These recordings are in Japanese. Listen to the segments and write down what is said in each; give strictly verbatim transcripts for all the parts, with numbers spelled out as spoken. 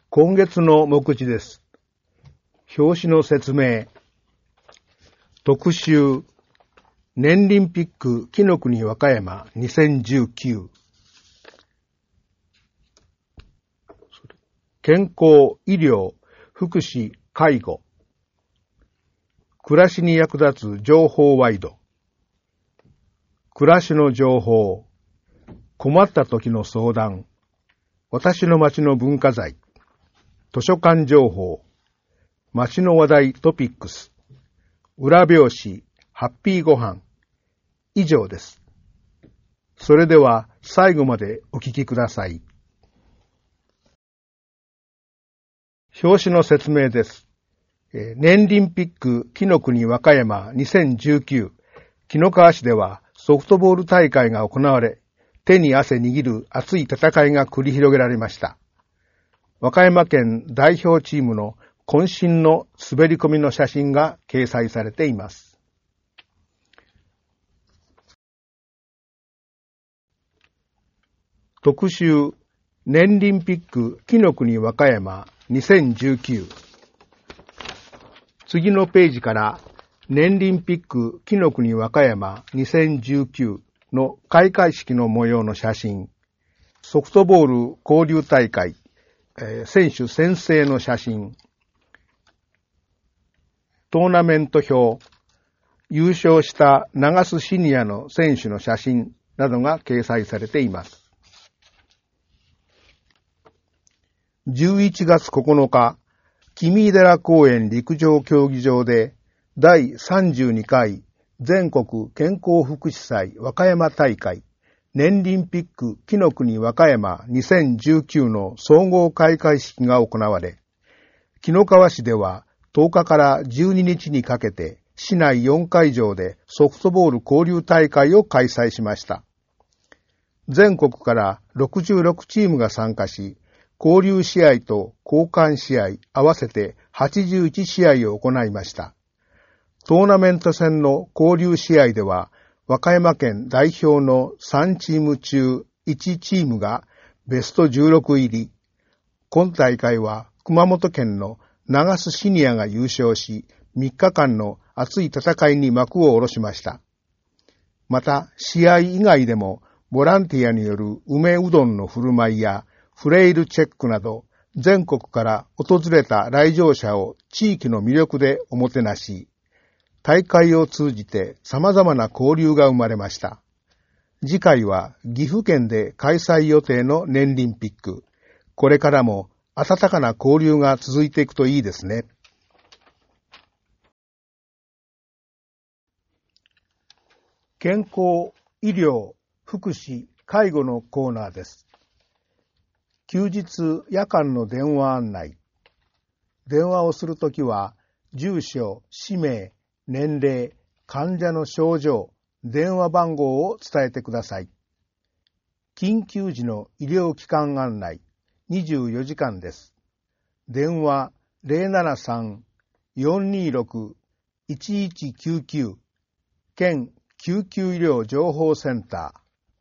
今月の目次です。表紙の説明。特集。年輪ピック紀の国和歌山にせんじゅうきゅう。健康、医療、福祉、介護。暮らしに役立つ情報ワイド。暮らしの情報。困った時の相談。私の町の文化財。図書館情報。町の話題トピックス。裏表紙。ハッピーごはん。以上です。それでは最後までお聞きください。表紙の説明です。年輪ピック紀の国和歌山にせんじゅうきゅう。紀の川市ではソフトボール大会が行われ、手に汗握る熱い戦いが繰り広げられました。和歌山県代表チームの渾身の滑り込みの写真が掲載されています。特集、年輪ピック紀の国和歌山にせんじゅうきゅう。次のページから年輪ピック紀の国和歌山にせんじゅうきゅうの開会式の模様の写真、ソフトボール交流大会、えー、選手宣誓の写真、トーナメント表、優勝した長須シニアの選手の写真などが掲載されています。じゅういちがつここのか、君井寺公園陸上競技場でだいさんじゅうにかい全国健康福祉祭和歌山大会年輪ピック紀の国和歌山にせんじゅうきゅうの総合開会式が行われ、紀の川市ではとおかからじゅうににちにかけて市内よんかいじょうでソフトボール交流大会を開催しました。全国からろくじゅうろくチームが参加し、交流試合と交換試合合わせてはちじゅういちしあいを行いました。トーナメント戦の交流試合では、和歌山県代表のさんチーム中いちチームがベストじゅうろく入り。今大会は熊本県の長須シニアが優勝し、みっかかんの熱い戦いに幕を下ろしました。また、試合以外でもボランティアによる梅うどんの振る舞いやフレイルチェックなど、全国から訪れた来場者を地域の魅力でおもてなし、大会を通じて様々な交流が生まれました。次回は岐阜県で開催予定の年輪ピック。これからも温かな交流が続いていくといいですね。健康、医療、福祉、介護のコーナーです。休日夜間の電話案内。電話をするときは、住所、氏名、年齢、患者の症状、電話番号を伝えてください。緊急時の医療機関案内、にじゅうよじかんです。電話 ゼロななさん よんにーろく いちいちきゅうきゅう 県救急医療情報センタ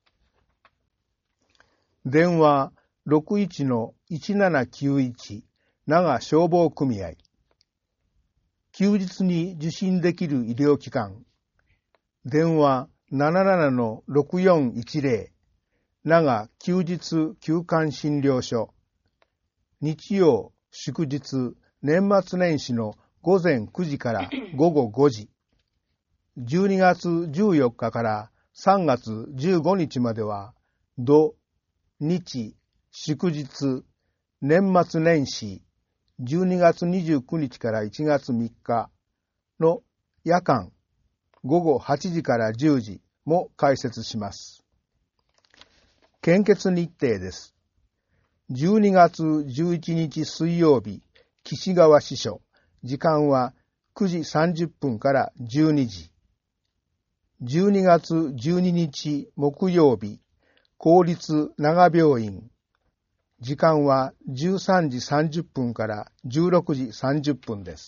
ー。電話ろくいちのいちななきゅういち長消防組合。休日に受診できる医療機関。電話ななななのろくよんいちぜろ長休日休館診療所。日曜、祝日、年末年始のごぜんくじからごごごじ。じゅうにがつじゅうよっかからさんがつじゅうごにちまでは、土、日、祝日、年末年始、じゅうにがつにじゅうくにちからいちがつみっかの夜間、ごごはちじからじゅうじも開設します。献血日程です。じゅうにがつじゅういちにち水曜日、岸川支所、時間はくじさんじゅっぷんからじゅうにじ。じゅうにがつじゅうににち木曜日、公立長病院、時間はじゅうさんじさんじゅっぷんからじゅうろくじさんじゅっぷんです。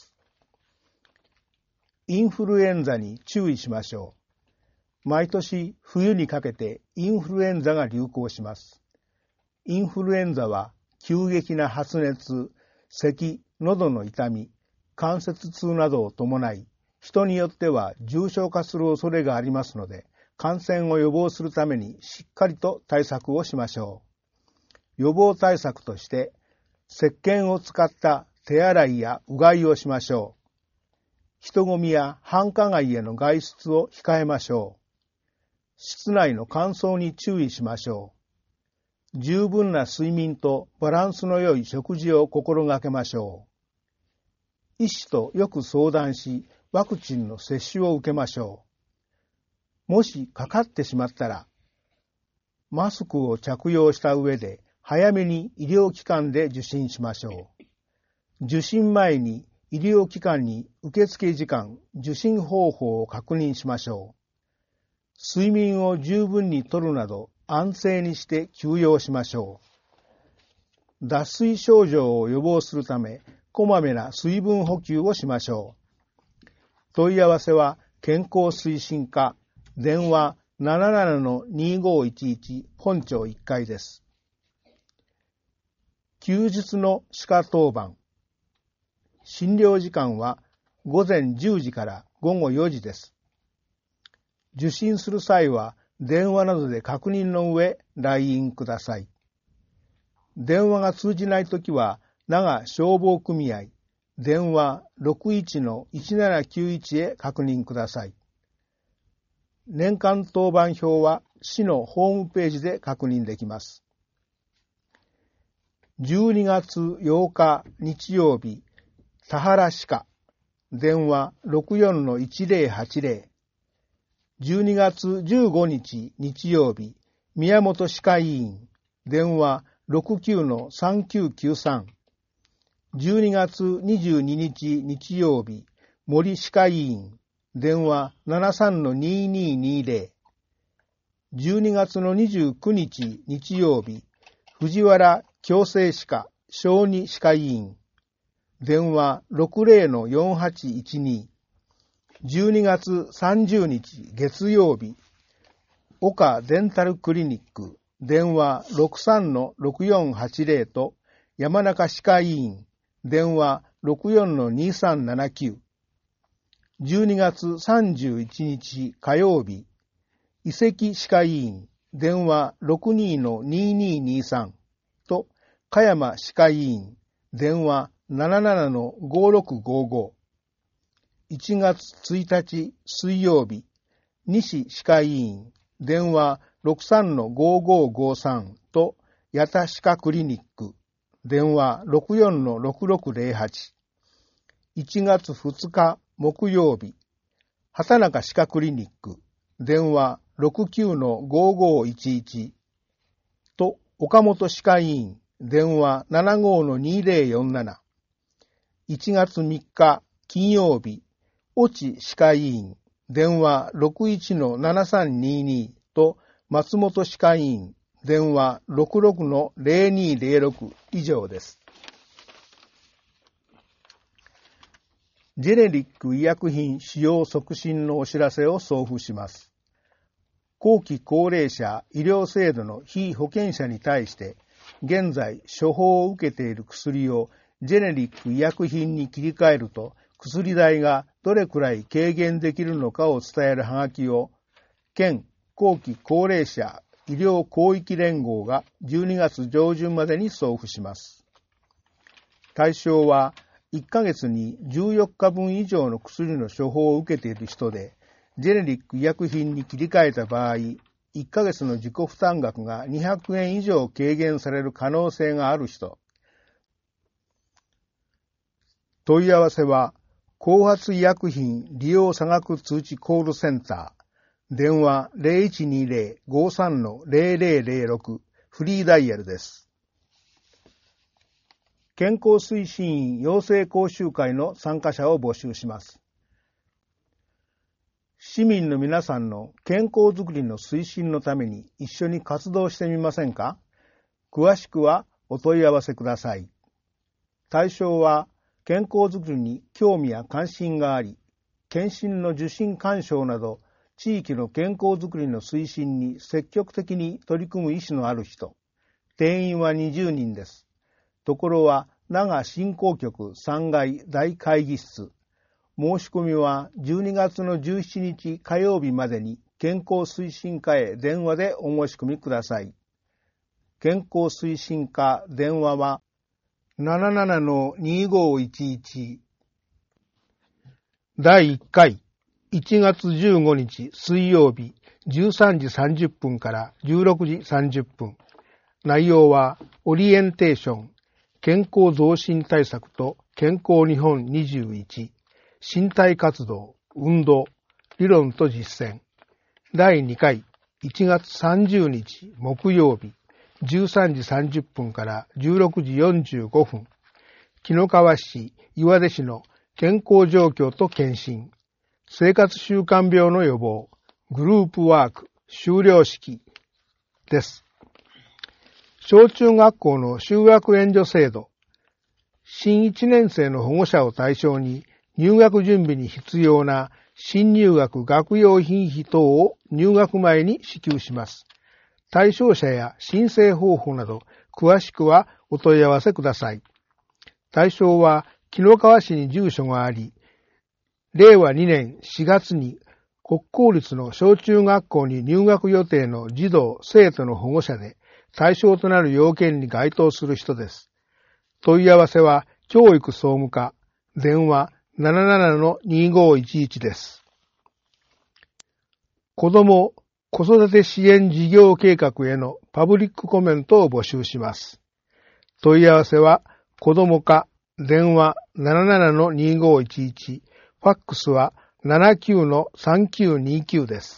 インフルエンザに注意しましょう。毎年冬にかけてインフルエンザが流行します。インフルエンザは急激な発熱、咳、喉の痛み、関節痛などを伴い、人によっては重症化する恐れがありますので、感染を予防するためにしっかりと対策をしましょう。予防対策として、石鹸を使った手洗いやうがいをしましょう。人混みや繁華街への外出を控えましょう。室内の乾燥に注意しましょう。十分な睡眠とバランスの良い食事を心がけましょう。医師とよく相談し、ワクチンの接種を受けましょう。もしかかってしまったら、マスクを着用した上で早めに医療機関で受診しましょう。受診前に医療機関に受付時間、受診方法を確認しましょう。睡眠を十分にとるなど安静にして休養しましょう。脱水症状を予防するため、こまめな水分補給をしましょう。問い合わせは健康推進課、電話 ななななのにごいちいち 本庁いっかいです。休日の歯科当番。診療時間は午前じゅうじから午後よじです。受診する際は電話などで確認の上 ライン ください。電話が通じないときは長消防組合電話 ろくいちのいちななきゅういち へ確認ください。年間当番表は市のホームページで確認できます。じゅうにがつようか日曜日、田原歯科電話 ろくよんのいちぜろはちぜろ。じゅうにがつじゅうごにち日曜日、宮本歯科医院電話 ろくきゅうのさんきゅうきゅうさん。じゅうにがつにじゅうににち日曜日、森歯科医院電話 ななさんのにににぜろ。じゅうにがつのにじゅうくにち日曜日、藤原矯正歯科小児歯科医院電話 ろくぜろのよんはちいちに。じゅうにがつさんじゅうにち月曜日、岡デンタルクリニック電話 ろくさんのろくよんはちぜろ と山中歯科医院電話 ろくよんのにさんななきゅう。じゅうにがつさんじゅういちにち火曜日、遺跡歯科医院電話 ろくにのにににさん と香山歯科医院電話 ななななのごろくごご。いちがつついたち水曜日、西歯科医院電話 ろくさんのごごごさん と八田歯科クリニック電話 ろくよんのろくろくぜろはち。いちがつふつか木曜日、畑中歯科クリニック電話 ろくきゅうのごごいちいち と岡本歯科医院電話 ななごのにぜろよんなな。いちがつみっか金曜日、越智歯科医院電話 ろくいちのななさんにに と松本歯科医院電話 ろくろくのぜろにぜろろく 以上です。ジェネリック医薬品使用促進のお知らせを送付します。後期高齢者医療制度の被保険者に対して現在処方を受けている薬をジェネリック医薬品に切り替えると薬代がどれくらい軽減できるのかを伝えるはがきを県後期高齢者医療広域連合がじゅうにがつじょうじゅんまでに送付します。対象はいっかげつにじゅうよっかぶん以上の薬の処方を受けている人で、ジェネリック医薬品に切り替えた場合、いっかげつの自己負担額がにひゃくえん以上軽減される可能性がある人。問い合わせは、後発医薬品利用差額通知コールセンター、電話 ゼロいちにゼロ ごさんのゼロゼロゼロろく フリーダイヤルです。健康推進員養成講習会の参加者を募集します。市民の皆さんの健康づくりの推進のために一緒に活動してみませんか？詳しくはお問い合わせください。対象は健康づくりに興味や関心があり、検診の受診勧奨など地域の健康づくりの推進に積極的に取り組む意思のある人。定員はにじゅうにんです。 ところは奈良振興局さんがい大会議室。申し込みはじゅうにがつのじゅうしちにち火曜日までに健康推進課へ電話でお申し込みください。健康推進課電話は ななななのにごいちいち。だいいっかいいちがつじゅうごにち水曜日じゅうさんじさんじゅっぷんからじゅうろくじさんじゅっぷん。内容はオリエンテーション、健康増進対策と健康日本にじゅういち、身体活動、運動、理論と実践。だいにかいいちがつさんじゅうにち木曜日じゅうさんじさんじゅっぷんからじゅうろくじよんじゅうごふん。紀の川市、岩出市の健康状況と検診、生活習慣病の予防、グループワーク、修了式です。小中学校の修学援助制度、新いちねん生の保護者を対象に入学準備に必要な新入学学用品費等を入学前に支給します。対象者や申請方法など詳しくはお問い合わせください。対象は紀の川市に住所があり、れいわにねんしがつに国公立の小中学校に入学予定の児童・生徒の保護者で対象となる要件に該当する人です。問い合わせは教育総務課、電話 ななななのにごいちいち です。子ども・子育て支援事業計画へのパブリックコメントを募集します。問い合わせは子ども課、電話 ななななのにごいちいち、ファックスは ななきゅうのさんきゅうにきゅう です。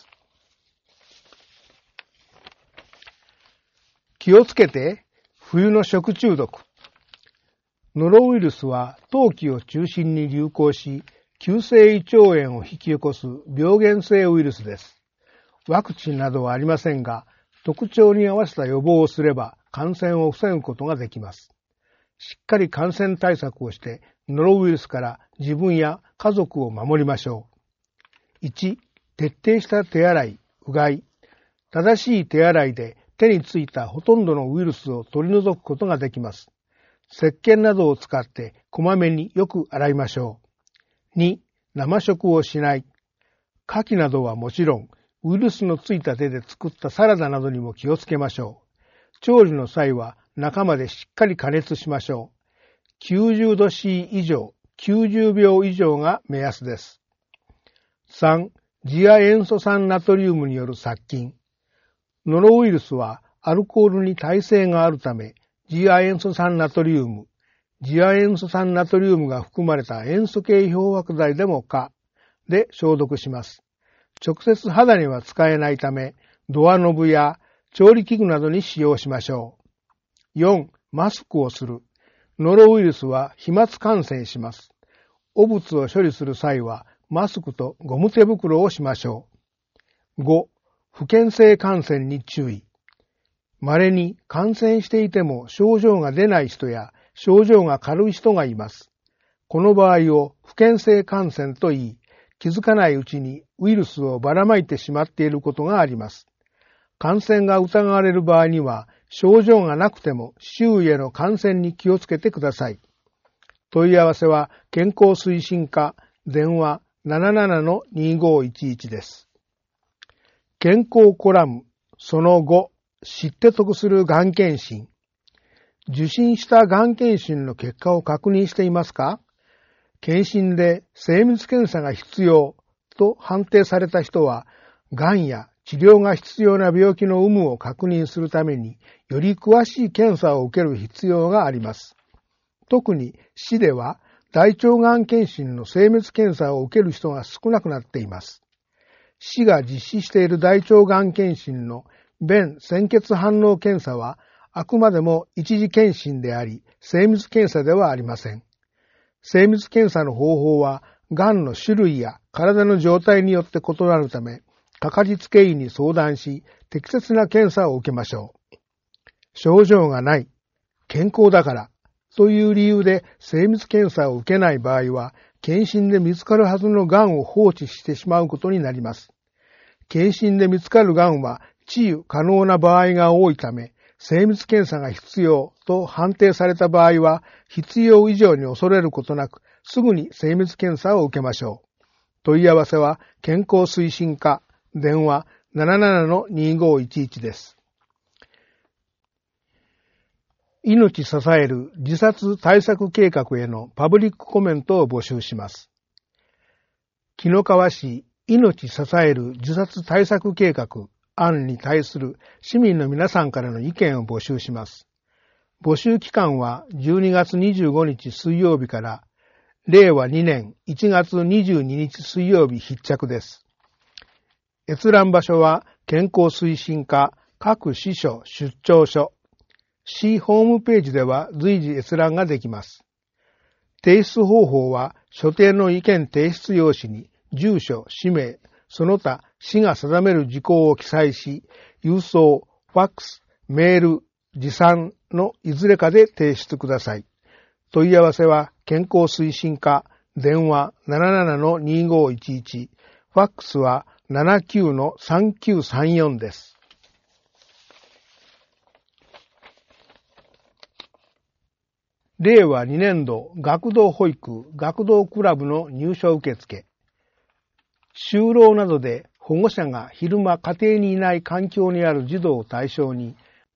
気をつけて、冬の食中毒。ノロウイルスは冬季を中心に流行し、急性胃腸炎を引き起こす病原性ウイルスです。ワクチンなどはありませんが、特徴に合わせた予防をすれば感染を防ぐことができます。しっかり感染対策をして、ノロウイルスから自分や家族を守りましょう。いち、徹底した手洗い、うがい。正しい手洗いで手についたほとんどのウイルスを取り除くことができます。石鹸などを使ってこまめによく洗いましょう。に、生食をしない。牡蠣などはもちろん、ウイルスのついた手で作ったサラダなどにも気をつけましょう。調理の際は中までしっかり加熱しましょう。きゅうじゅうど C 以上、きゅうじゅうびょう以上が目安です。さん、次亜塩素酸ナトリウムによる殺菌。ノロウイルスはアルコールに耐性があるため、次亜塩素酸ナトリウム、次亜塩素酸ナトリウムが含まれた塩素系漂白剤でも可で消毒します。直接肌には使えないため、ドアノブや調理器具などに使用しましょう。よん、マスクをする。ノロウイルスは飛沫感染します。汚物を処理する際は、マスクとゴム手袋をしましょう。ご、不検性感染に注意。稀に感染していても症状が出ない人や症状が軽い人がいます。この場合を不検性感染と言い、気づかないうちにウイルスをばらまいてしまっていることがあります。感染が疑われる場合には、症状がなくても周囲への感染に気をつけてください。問い合わせは健康推進課、電話 ななななのにごいちいち です。健康コラムそのご、知って得するがん検診。受診したがん検診の結果を確認していますか？検診で精密検査が必要と判定された人は、がんや治療が必要な病気の有無を確認するために、より詳しい検査を受ける必要があります。特に市では、大腸がん検診の精密検査を受ける人が少なくなっています。市が実施している大腸がん検診の便潜血反応検査は、あくまでも一次検診であり、精密検査ではありません。精密検査の方法は、がんの種類や体の状態によって異なるため、かかりつけ医に相談し、適切な検査を受けましょう。症状がない、健康だから、という理由で精密検査を受けない場合は、検診で見つかるはずのがんを放置してしまうことになります。検診で見つかるがんは治癒可能な場合が多いため、 精密検査が必要と判定された場合は、必要以上に恐れることなく、すぐに精密検査を受けましょう。問い合わせは、健康推進課、電話 ななななのにごいちいち です。命支える自殺対策計画へのパブリックコメントを募集します。紀の川市命支える自殺対策計画案に対する市民の皆さんからの意見を募集します。募集期間はじゅうにがつにじゅうごにち水曜日かられいわにねんいちがつにじゅうににち水曜日必着です。閲覧場所は健康推進課各支所出張所。市ホームページでは随時閲覧ができます。提出方法は所定の意見提出用紙に住所、氏名、その他市が定める事項を記載し、郵送、ファックス、メール、持参のいずれかで提出ください。問い合わせは健康推進課、電話 ななななのにごいちいち、ファックスは ななきゅうのさんきゅうさんよん です。れいわにねんど学童保育学童クラブの入所受付。就労などで保護者が昼間家庭にいない環境にある児童を対象に、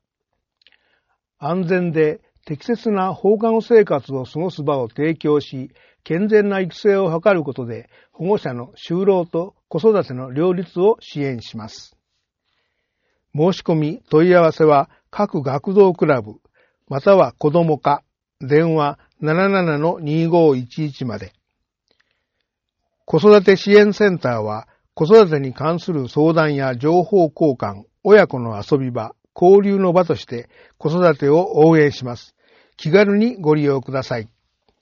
安全で適切な放課後生活を過ごす場を提供し、健全な育成を図ることで保護者の就労と子育ての両立を支援します。申し込み問い合わせは各学童クラブまたは子ども課電話 ななななのにごいちいち まで。子育て支援センターは子育てに関する相談や情報交換、親子の遊び場、交流の場として子育てを応援します。気軽にご利用ください。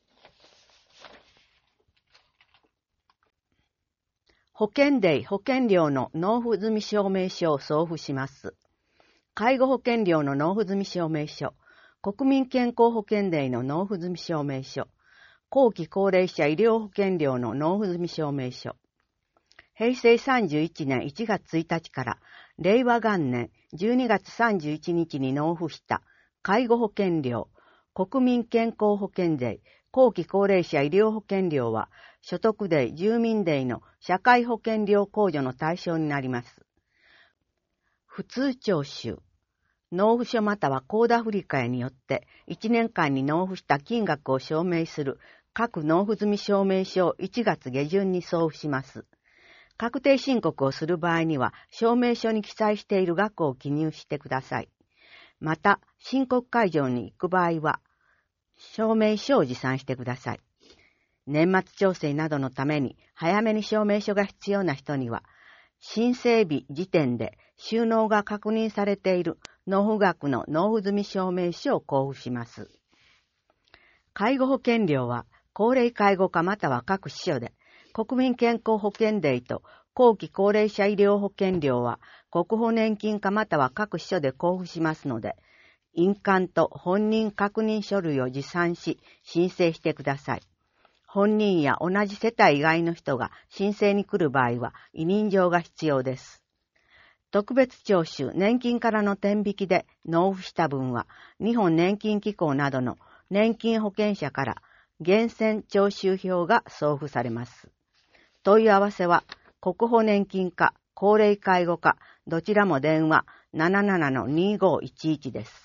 保険デー保険料の納付済証明書を送付します。介護保険料の納付済証明書、国民健康保険デーの納付済証明書、後期高齢者医療保険料の納付済証明書。へいせいさんじゅういちねんいちがつついたちかられいわがんねんじゅうにがつさんじゅういちにちに納付した介護保険料、国民健康保険税、後期高齢者医療保険料は所得税、住民税の社会保険料控除の対象になります。普通徴収。納付書または口座振替によっていちねんかんに納付した金額を証明する各納付済証明書をいちがつげじゅんに送付します。確定申告をする場合には証明書に記載している額を記入してください。また、申告会場に行く場合は証明書を持参してください。年末調整などのために早めに証明書が必要な人には、申請日時点で収納が確認されている納付額の納付済証明書を交付します。介護保険料は高齢介護課または各支所で、国民健康保険デーと後期高齢者医療保険料は国保年金課または各支所で交付しますので、印鑑と本人確認書類を持参し申請してください。本人や同じ世帯以外の人が申請に来る場合は委任状が必要です。特別徴収、年金からの天引きで納付した分は日本年金機構などの年金保険者から源泉徴収票が送付されます。問い合わせは国保年金課、高齢介護課、どちらも電話 ななななのにごいちいち です。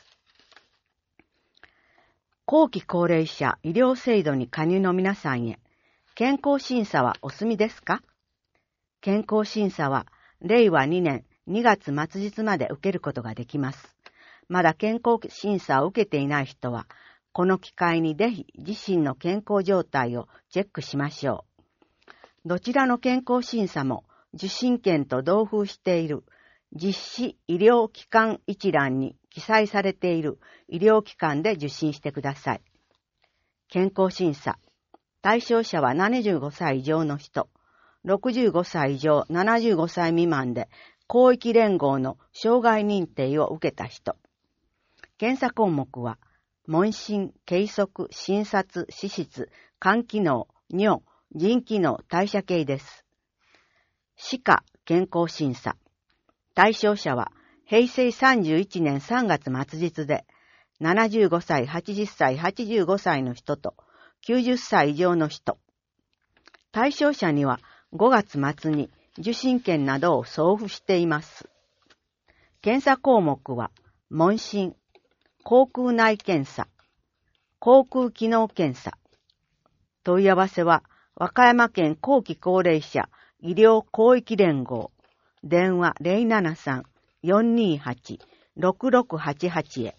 後期高齢者医療制度に加入の皆さんへ、健康審査はお済みですか？健康審査はれいわにねんにがつまつ日まで受けることができます。まだ健康審査を受けていない人は、この機会にぜひ自身の健康状態をチェックしましょう。どちらの健康審査も受診券と同封している実施医療機関一覧に記載されている医療機関で受診してください。健康審査。対象者はななじゅうごさい以上の人、ろくじゅうごさい以上ななじゅうごさい未満で広域連合の障害認定を受けた人。検査項目は、問診、計測、診察、脂質、肝機能、尿、腎機能、代謝系です。歯科健康審査。対象者は、 へいせいさんじゅういちねんさんがつ末日で、ななじゅうごさい、はちじゅっさい、はちじゅうごさいの人ときゅうじゅっさい以上の人。対象者にはごがつ末に受診券などを送付しています。検査項目は、問診、口腔内検査、口腔機能検査。問い合わせは、和歌山県後期高齢者医療広域連合、電話 ゼロななさん よんにーはち ろくろくはちはち へ。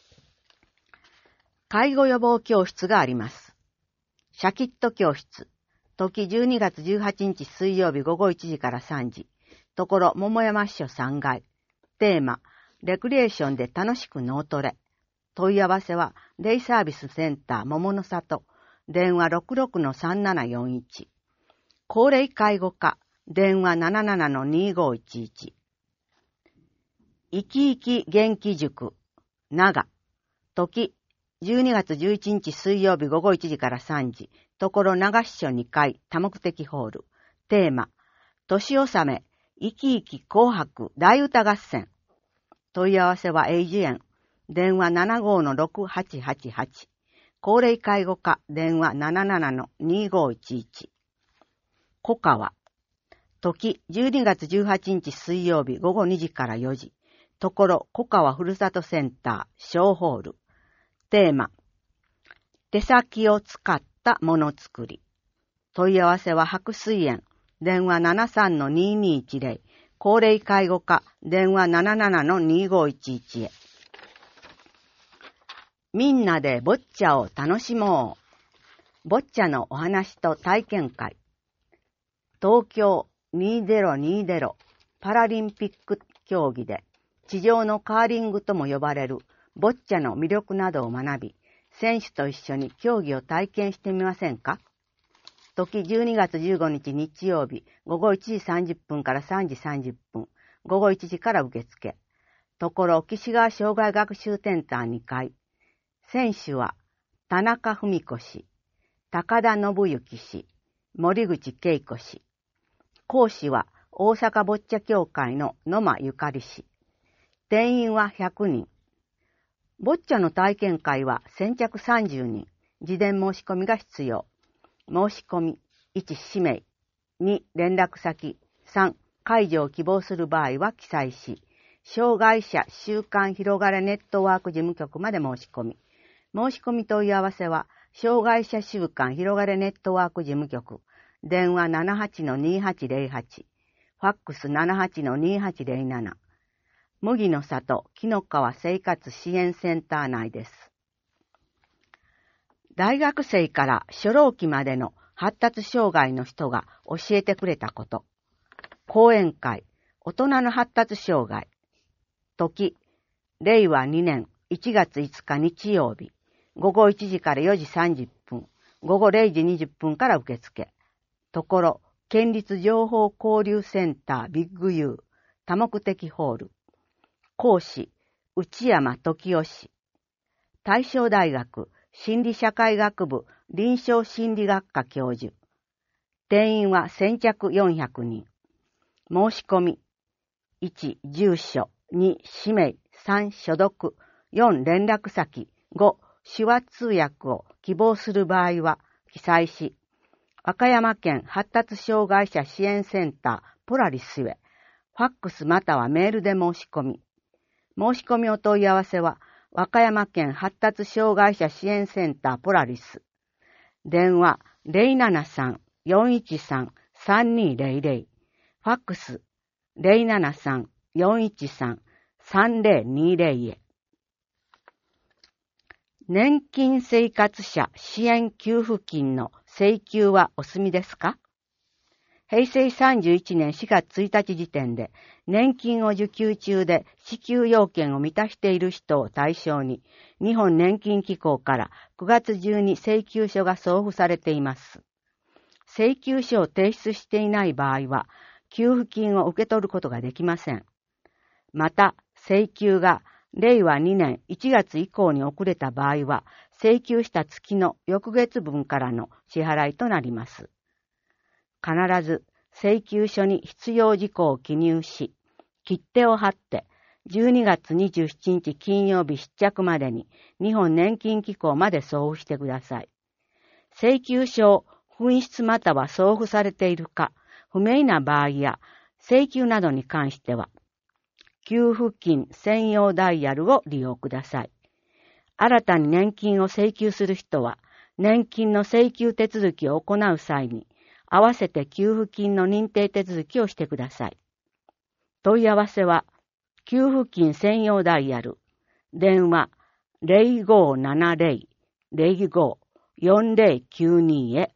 介護予防教室があります。シャキット教室、時じゅうにがつじゅうはちにち水曜日午後いちじからさんじ、ところ桃山支所さんがい、テーマ、レクリエーションで楽しく脳トレ。問い合わせは、デイサービスセンター桃の里、電話 ろくろくのさんななよんいち。高齢介護課、電話 ななななのにごいちいち。生き生き元気塾、長、時、じゅうにがつじゅういちにち水曜日午後いちじからさんじ、ところ長支所にかい多目的ホール、テーマ、年納め、生き生き紅白大歌合戦。問い合わせは永寿園、電話 ななごのろくはちはちはち。高齢介護課、電話 ななななのにごいちいち。小川、時じゅうにがつじゅうはちにち水曜日午後にじからよじ、ところ小川ふるさとセンター小ホール、テーマ、手先を使ったものづくり。問い合わせは白水園、電話 ななさんのににいちぜろ、高齢介護課、電話 ななななのにごいちいち へ。みんなでボッチャを楽しもう。ボッチャのお話と体験会。東京にせんにじゅうパラリンピック競技で地上のカーリングとも呼ばれるボッチャの魅力などを学び、選手と一緒に競技を体験してみませんか？時じゅうにがつじゅうごにち日曜日午後いちじさんじゅっぷんからさんじさんじゅっぷん、午後いちじから受付。ところ岸川障害学習センターにかい。選手は田中文子氏、高田信之氏、森口恵子氏。講師は大阪ボッチャ協会の野間ゆかり氏。定員はひゃくにん。ボッチャの体験会は先着さんじゅうにん。事前申し込みが必要。申し込み、いち氏名、に連絡先、さん介助を希望する場合は記載し、障害者週刊広がれネットワーク事務局まで申し込み。申し込み問い合わせは、障害者週刊広がれネットワーク事務局、電話 ななはちのにはちぜろはち、ファックス ななはちのにはちぜろなな、麦の里紀の川生活支援センター内です。大学生から初老期までの発達障害の人が教えてくれたこと。講演会、大人の発達障害。時、れいわにねんいちがついつか日曜日、午後いちじからよじさんじゅっぷん、午後れいじにじゅっぷんから受付。ところ、県立情報交流センタービッグ U 多目的ホール。講師、内山時夫氏。大正大学心理社会学部臨床心理学科教授。定員は先着よんひゃくにん。申し込み、いち住所、に氏名、さん所属、よん連絡先、ご手話通訳を希望する場合は記載し、和歌山県発達障害者支援センターポラリスへ、ファックスまたはメールで申し込み。申し込みお問い合わせは、和歌山県発達障害者支援センターポラリス。電話 ゼロななさん よんいちさん さんにぜろぜろ。ファックス ゼロななさん よんいちさん さんぜろにぜろ へ。年金生活者支援給付金の請求はお済みですか？へいせいさんじゅういちねんしがつついたち時点で年金を受給中で支給要件を満たしている人を対象に日本年金機構からくがつ中に請求書が送付されています。請求書を提出していない場合は給付金を受け取ることができません。また請求がれいわにねんいちがつ以降に遅れた場合は請求した月の翌月分からの支払いとなります。必ず請求書に必要事項を記入し、切手を貼ってじゅうにがつにじゅうしちにち金曜日失着までに日本年金機構まで送付してください。請求書を紛失または送付されているか不明な場合や請求などに関しては、給付金専用ダイヤルを利用ください。新たに年金を請求する人は、年金の請求手続きを行う際に、合わせて給付金の認定手続きをしてください。問い合わせは、給付金専用ダイヤル、電話 ゼロごーななゼロ ゼロごー よんゼロきゅうに へ。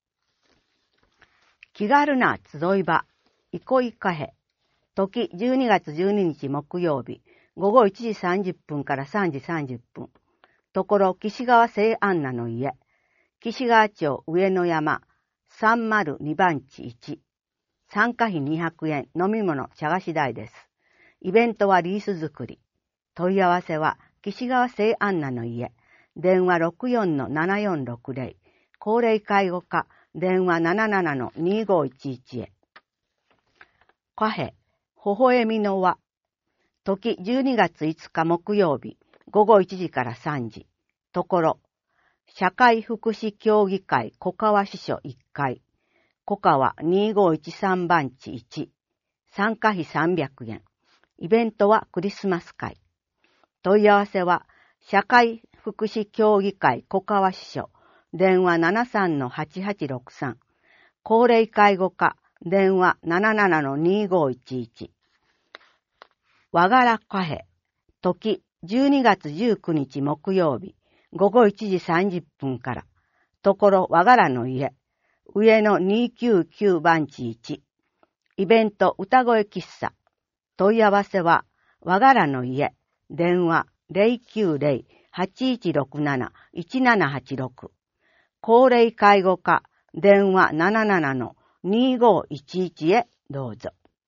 気軽な集い場、憩いカフェ。時じゅうにがつじゅうににち木曜日、ごごいちじさんじゅっぷんからさんじさんじゅっぷん。ところ岸川聖安奈の家。岸川町上野山さんまるにばんちいち。参加費にひゃくえん、飲み物茶菓子代です。イベントはリース作り。問い合わせは岸川聖安奈の家。電話 ろくよんのななよんろくゼロ。高齢介護課。電話 ななななのにごいちいち へ。カフェ、微笑みの輪。時じゅうにがついつか木曜日、ごごいちじからさんじ。ところ、社会福祉協議会小川支所いっかい。小川にごいちさんばんちいち。参加費さんびゃくえん。イベントはクリスマス会。問い合わせは、社会福祉協議会小川支所。電話 ななさんのはちはちろくさん。高齢介護課。電話 ななななのにごいちいち。和柄カフェ。時じゅうにがつじゅうくにち木曜日。ごごいちじさんじゅっぷんから。ところ和柄の家。上野にきゅうきゅうばんちいち。イベント歌声喫茶。問い合わせは和柄の家。電話 ゼロきゅうゼロ はちいちろくなな いちななはちろく。高齢介護課。電話 ななななのにごいちいち へどうぞ。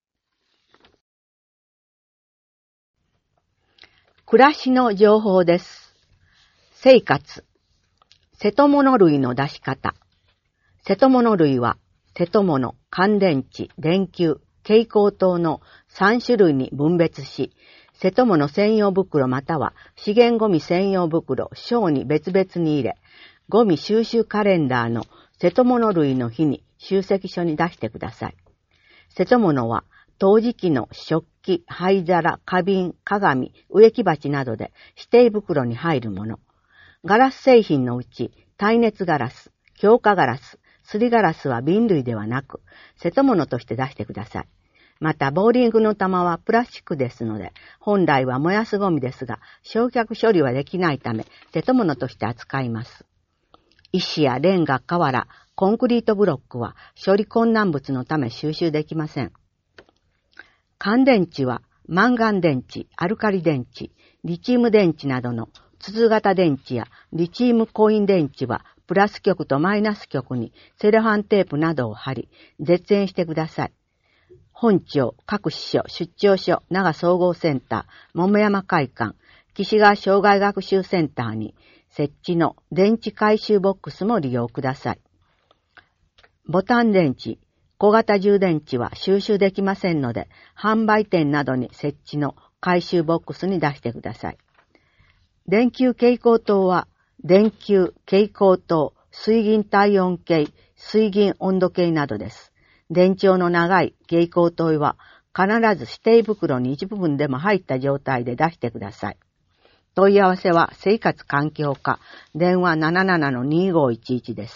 暮らしの情報です。生活。瀬戸物類の出し方。瀬戸物類は、瀬戸物、乾電池、電球、蛍光灯のさんしゅるいに分別し、瀬戸物専用袋または資源ゴミ専用袋、小に別々に入れ、ゴミ収集カレンダーの瀬戸物類の日に集積所に出してください。瀬戸物は、陶磁器の食器、灰皿、花瓶、鏡、植木鉢などで指定袋に入るもの。ガラス製品のうち、耐熱ガラス、強化ガラス、すりガラスは瓶類ではなく、瀬戸物として出してください。また、ボーリングの玉はプラスチックですので、本来は燃やすゴミですが、焼却処理はできないため、瀬戸物として扱います。石やレンガ、瓦、コンクリートブロックは処理困難物のため収集できません。乾電池はマンガン電池、アルカリ電池、リチウム電池などの筒型電池やリチウムコイン電池はプラス極とマイナス極にセロハンテープなどを貼り、絶縁してください。本庁、各支所、出張所、長総合センター、桃山会館、岸川障害学習センターに設置の電池回収ボックスも利用ください。ボタン電池、小型充電池は収集できませんので、販売店などに設置の回収ボックスに出してください。電球蛍光灯は、電球、蛍光灯、水銀体温計、水銀温度計などです。電長の長い蛍光灯は、必ず指定袋に一部分でも入った状態で出してください。問い合わせは生活環境課、電話 ななななのにごいちいち です。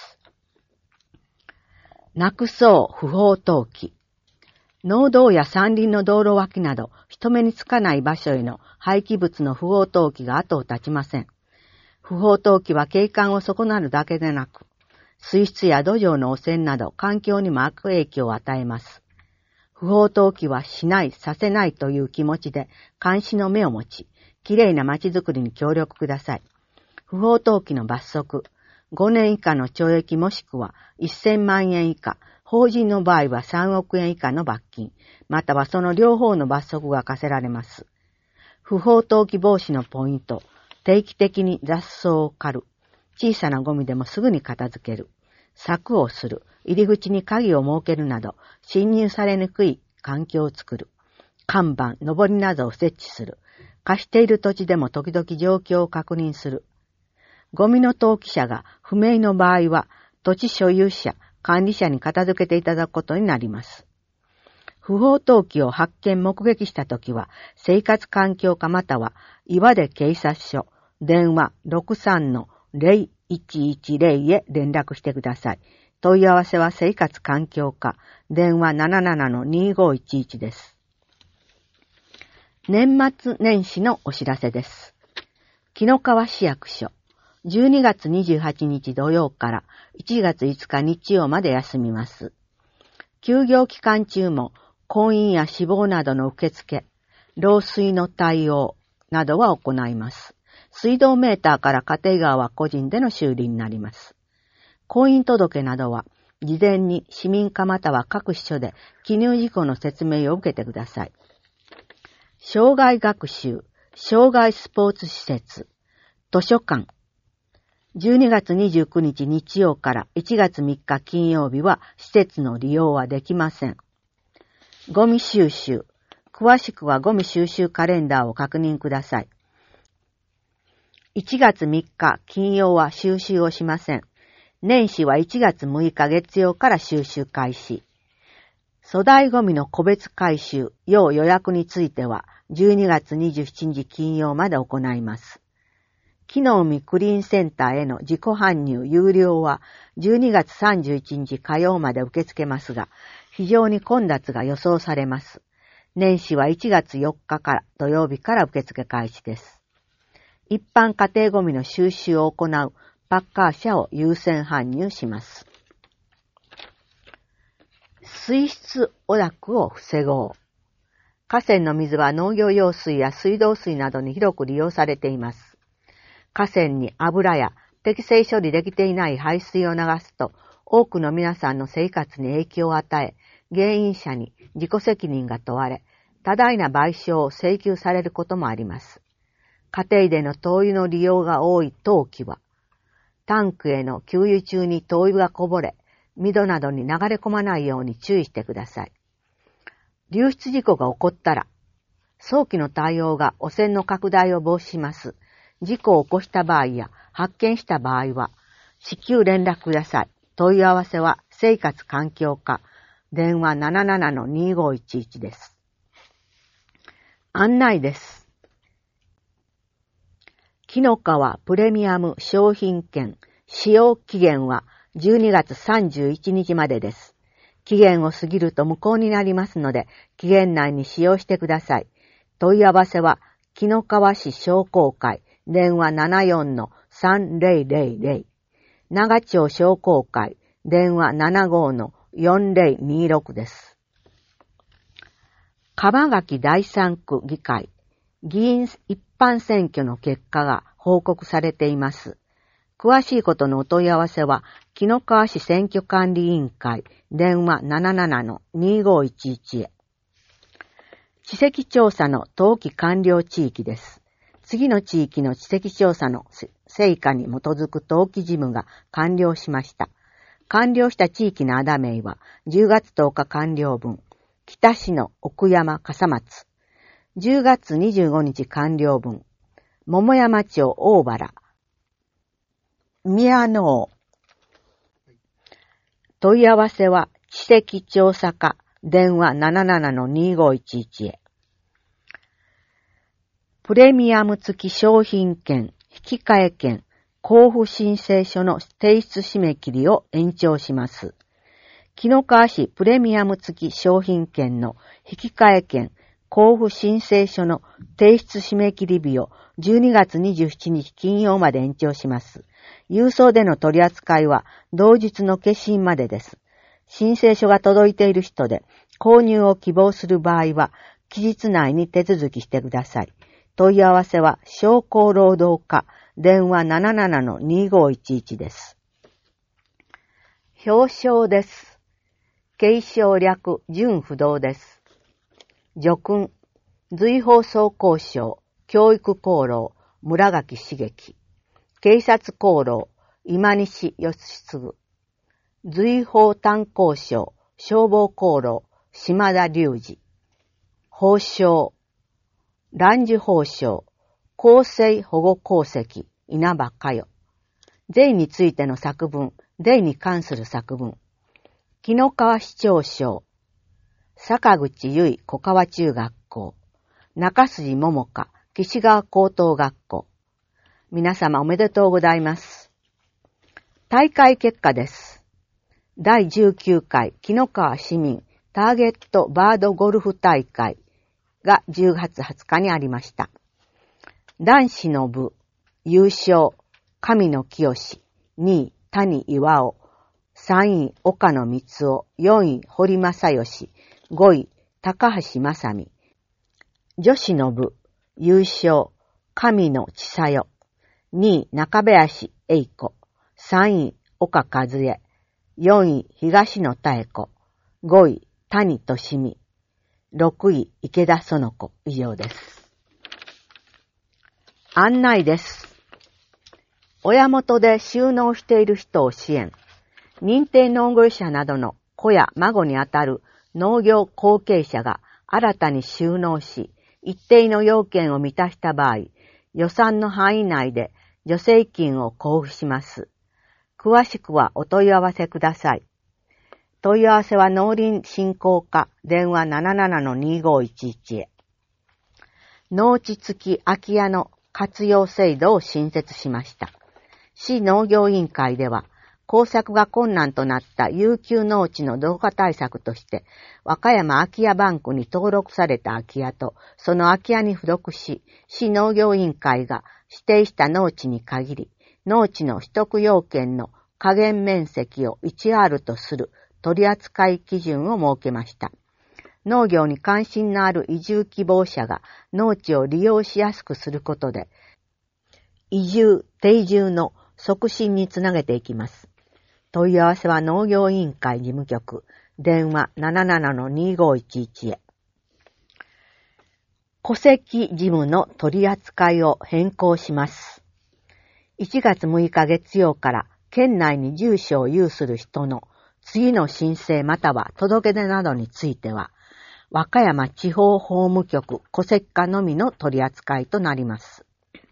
なくそう不法投棄。農道や山林の道路脇など人目につかない場所への廃棄物の不法投棄が後を絶ちません。不法投棄は景観を損なるだけでなく、水質や土壌の汚染など環境にも悪影響を与えます。不法投棄はしない、させないという気持ちで監視の目を持ち、きれいな街づくりに協力ください。不法投棄の罰則、ごねん以下の懲役もしくはせんまんえん以下、法人の場合はさんおくえん以下の罰金、またはその両方の罰則が課せられます。不法投棄防止のポイント、定期的に雑草を刈る、小さなゴミでもすぐに片付ける、柵をする、入り口に鍵を設けるなど侵入されにくい環境を作る、 看板、上りなどを設置する。貸している土地でも時々状況を確認する。ゴミの登記者が不明の場合は、土地所有者、管理者に片付けていただくことになります。不法投棄を発見目撃したときは、生活環境課または岩出警察署、電話 ろくさんのゼロいちいちゼロ へ連絡してください。問い合わせは生活環境課、電話 ななななのにごいちいち です。年末年始のお知らせです。紀の川市役所、じゅうにがつにじゅうはちにち土曜からいちがついつか日曜まで休みます。休業期間中も婚姻や死亡などの受付、漏水の対応などは行います。水道メーターから家庭側は個人での修理になります。婚姻届などは事前に市民課または各支所で記入事項の説明を受けてください。障害学習、障害スポーツ施設、図書館、じゅうにがつにじゅうくにち日曜からいちがつみっか金曜日は施設の利用はできません。ゴミ収集、詳しくはゴミ収集カレンダーを確認ください。いちがつみっか金曜は収集をしません。年始はいちがつむいか月曜から収集開始。粗大ゴミの個別回収、要予約についてはじゅうにがつにじゅうしちにち金曜まで行います。木の海クリーンセンターへの自己搬入有料はじゅうにがつさんじゅういちにち火曜まで受け付けますが、非常に混雑が予想されます。年始はいちがつよっかから土曜日から受付開始です。一般家庭ゴミの収集を行うパッカー車を優先搬入します。水質汚濁を防ごう。河川の水は農業用水や水道水などに広く利用されています。河川に油や適正処理できていない排水を流すと、多くの皆さんの生活に影響を与え、原因者に自己責任が問われ、多大な賠償を請求されることもあります。家庭での灯油の利用が多い冬季は、タンクへの給油中に灯油がこぼれ、井戸などに流れ込まないように注意してください。流出事故が起こったら、早期の対応が汚染の拡大を防止します。事故を起こした場合や発見した場合は、至急連絡ください。問い合わせは生活環境課、電話 ななななのにごいちいち です。案内です。紀の川プレミアム商品券使用期限はじゅうにがつさんじゅういちにちまでです。期限を過ぎると無効になりますので、期限内に使用してください。問い合わせは紀の川市商工会、電話 ななよんのさんぜろぜろぜろ、長町商工会、電話 ななごのよんぜろにろく です。鎌垣だいさんく議会、議員一般選挙の結果が報告されています。詳しいことのお問い合わせは、紀の川市選挙管理委員会、電話 ななななのにごいちいち へ。地籍調査の登記完了地域です。次の地域の地籍調査の成果に基づく登記事務が完了しました。完了した地域のアダ名は、じゅうがつとおか完了分、北市の奥山笠松、じゅうがつにじゅうごにち完了分、桃山町大原、宮野。問い合わせは、地籍調査課、電話 ななななのにごいちいち へ。プレミアム付き商品券、引換券、交付申請書の提出締め切りを延長します。紀の川市プレミアム付き商品券の引換券、交付申請書の提出締め切り日をじゅうにがつにじゅうしちにち金曜まで延長します。郵送での取り扱いは同日の消印までです。申請書が届いている人で購入を希望する場合は期日内に手続きしてください。問い合わせは商工労働課、電話 ななななのにごいちいち です。表彰です。継承略準不動です。叙勲、随放送公賞、教育功労、村垣茂樹。警察功労、今西義嗣。随放炭鉱賞、消防功労、島田隆二。 報奨、卵樹報奨、公正保護功績、稲葉佳代。税についての作文、税に関する作文。紀の川市長賞、坂口結衣小川中学校、中筋桃香岸川高等学校。皆様おめでとうございます。大会結果です。だいじゅうきゅうかい紀の川市民ターゲットバードゴルフ大会がじゅうがつはつかにありました。男子の部、優勝、神野清、にい、谷岩尾、さんい、岡野光夫、よんい、堀正義、ごい、高橋正美。女子の部、優勝、神野千佐代、にい、中林栄子、さんい、岡和恵、よんい、東野妙子、ごい、谷俊美、ろくい、池田園子。以上です。案内です。親元で就農している人を支援。認定農業者などの子や孫にあたる農業後継者が新たに就農し、一定の要件を満たした場合、予算の範囲内で助成金を交付します。詳しくはお問い合わせください。問い合わせは農林振興課電話 ななななのにごいちいち へ。農地付き空き家の活用制度を新設しました。市農業委員会では、耕作が困難となった遊休農地の増加対策として、和歌山空き家バンクに登録された空き家と、その空き家に付属し、市農業委員会が指定した農地に限り、農地の取得要件の下限面積を いちアール とする取扱基準を設けました。農業に関心のある移住希望者が農地を利用しやすくすることで、移住・定住の促進につなげていきます。問い合わせは農業委員会事務局、電話 ななななのにごいちいち へ。戸籍事務の取り扱いを変更します。いちがつむいか月曜から県内に住所を有する人の次の申請または届け出などについては、和歌山地方法務局戸籍課のみの取り扱いとなります。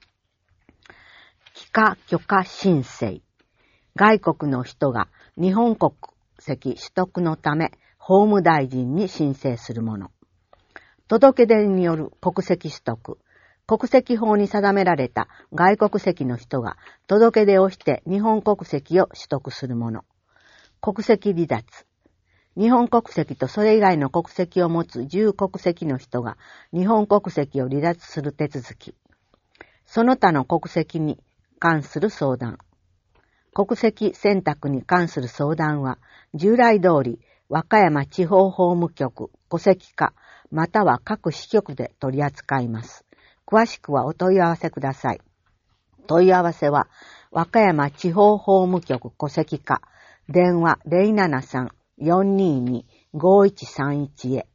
帰化許可申請。外国の人が日本国籍取得のため法務大臣に申請するもの。届け出による国籍取得。国籍法に定められた外国籍の人が届け出をして日本国籍を取得するもの。国籍離脱。日本国籍とそれ以外の国籍を持つ重国籍の人が日本国籍を離脱する手続き。その他の国籍に関する相談。国籍選択に関する相談は従来通り和歌山地方法務局戸籍課または各支局で取り扱います。詳しくはお問い合わせください。問い合わせは和歌山地方法務局戸籍課電話 ゼロななさん よんにーに ごいちさんいち へ。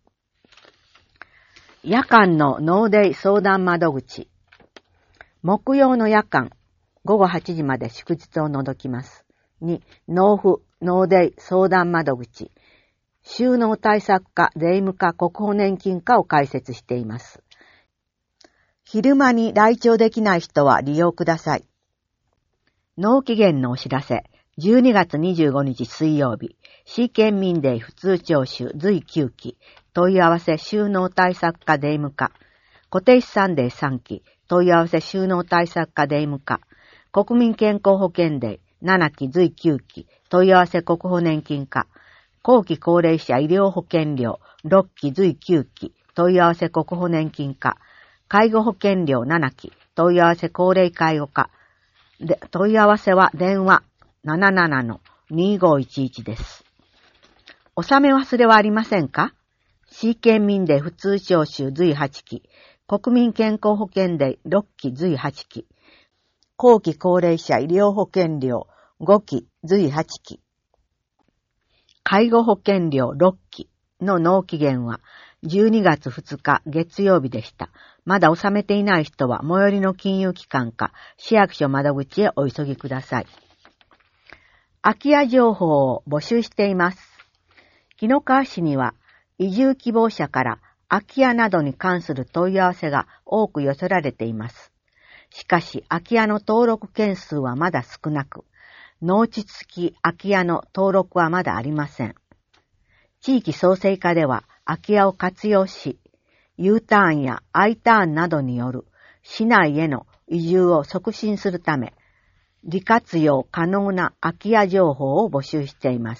夜間の農デイ相談窓口。木曜の夜間、ごごはちじまで祝日を除きます。に、農夫、農デイ相談窓口。収納対策課、税務課、国保年金課を開設しています。昼間に来庁できない人は利用ください。農期限のお知らせ。じゅうにがつにじゅうごにち水曜日、市県民デー普通徴収随きゅうき、問い合わせ収納対策課税務課、固定資産デーさんき、問い合わせ収納対策課税務課、国民健康保険デーななき随きゅうき、問い合わせ国保年金課、後期高齢者医療保険料ろっき随きゅうき、問い合わせ国保年金課、介護保険料ななき、問い合わせ高齢介護課、で問い合わせは電話 ななななのにごいちいち です。納め忘れはありませんか？市県民で普通徴収随はちき、国民健康保険でろっき随はちき、後期高齢者医療保険料ごき随はちき、介護保険料ろっきの納期限はじゅうにがつふつか月曜日でした。まだ納めていない人は最寄りの金融機関か市役所窓口へお急ぎください。空き家情報を募集しています。紀の川市には移住希望者から空き家などに関する問い合わせが多く寄せられています。しかし、空き家の登録件数はまだ少なく、農地付き空き家の登録はまだありません。地域創生課では空き家を活用し、U ターンや I ターンなどによる市内への移住を促進するため、利活用可能な空き家情報を募集しています。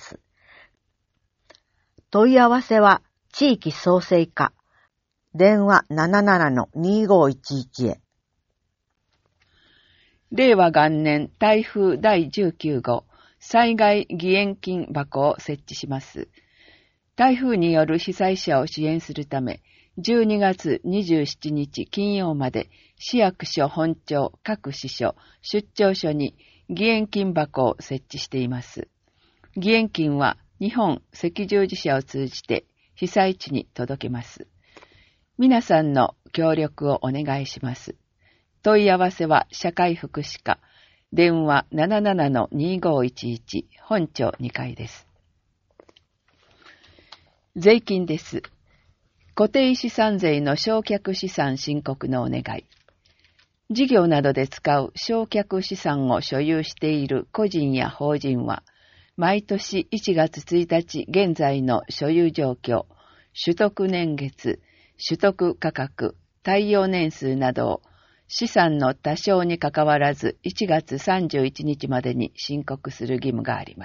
問い合わせは地域創生課、電話 ななななのにごいちいち へ。 令和元年台風だいじゅうきゅう号災害義援金箱を設置します。台風による被災者を支援するため、じゅうにがつにじゅうしちにち金曜まで市役所本庁各支所出張所に義援金箱を設置しています。義援金は日本赤十字社を通じて被災地に届けます。皆さんの協力をお願いします。問い合わせは社会福祉課、電話 ななななのにごいちいち 本庁にかいです。税金です。固定資産税の償却資産申告のお願い。事業などで使う償却資産を所有している個人や法人は、毎年いちがつついたち現在の所有状況、取得年月、取得価格、耐用年数などを資産の多少にかかわらずいちがつさんじゅういちにちまでに申告する義務があります。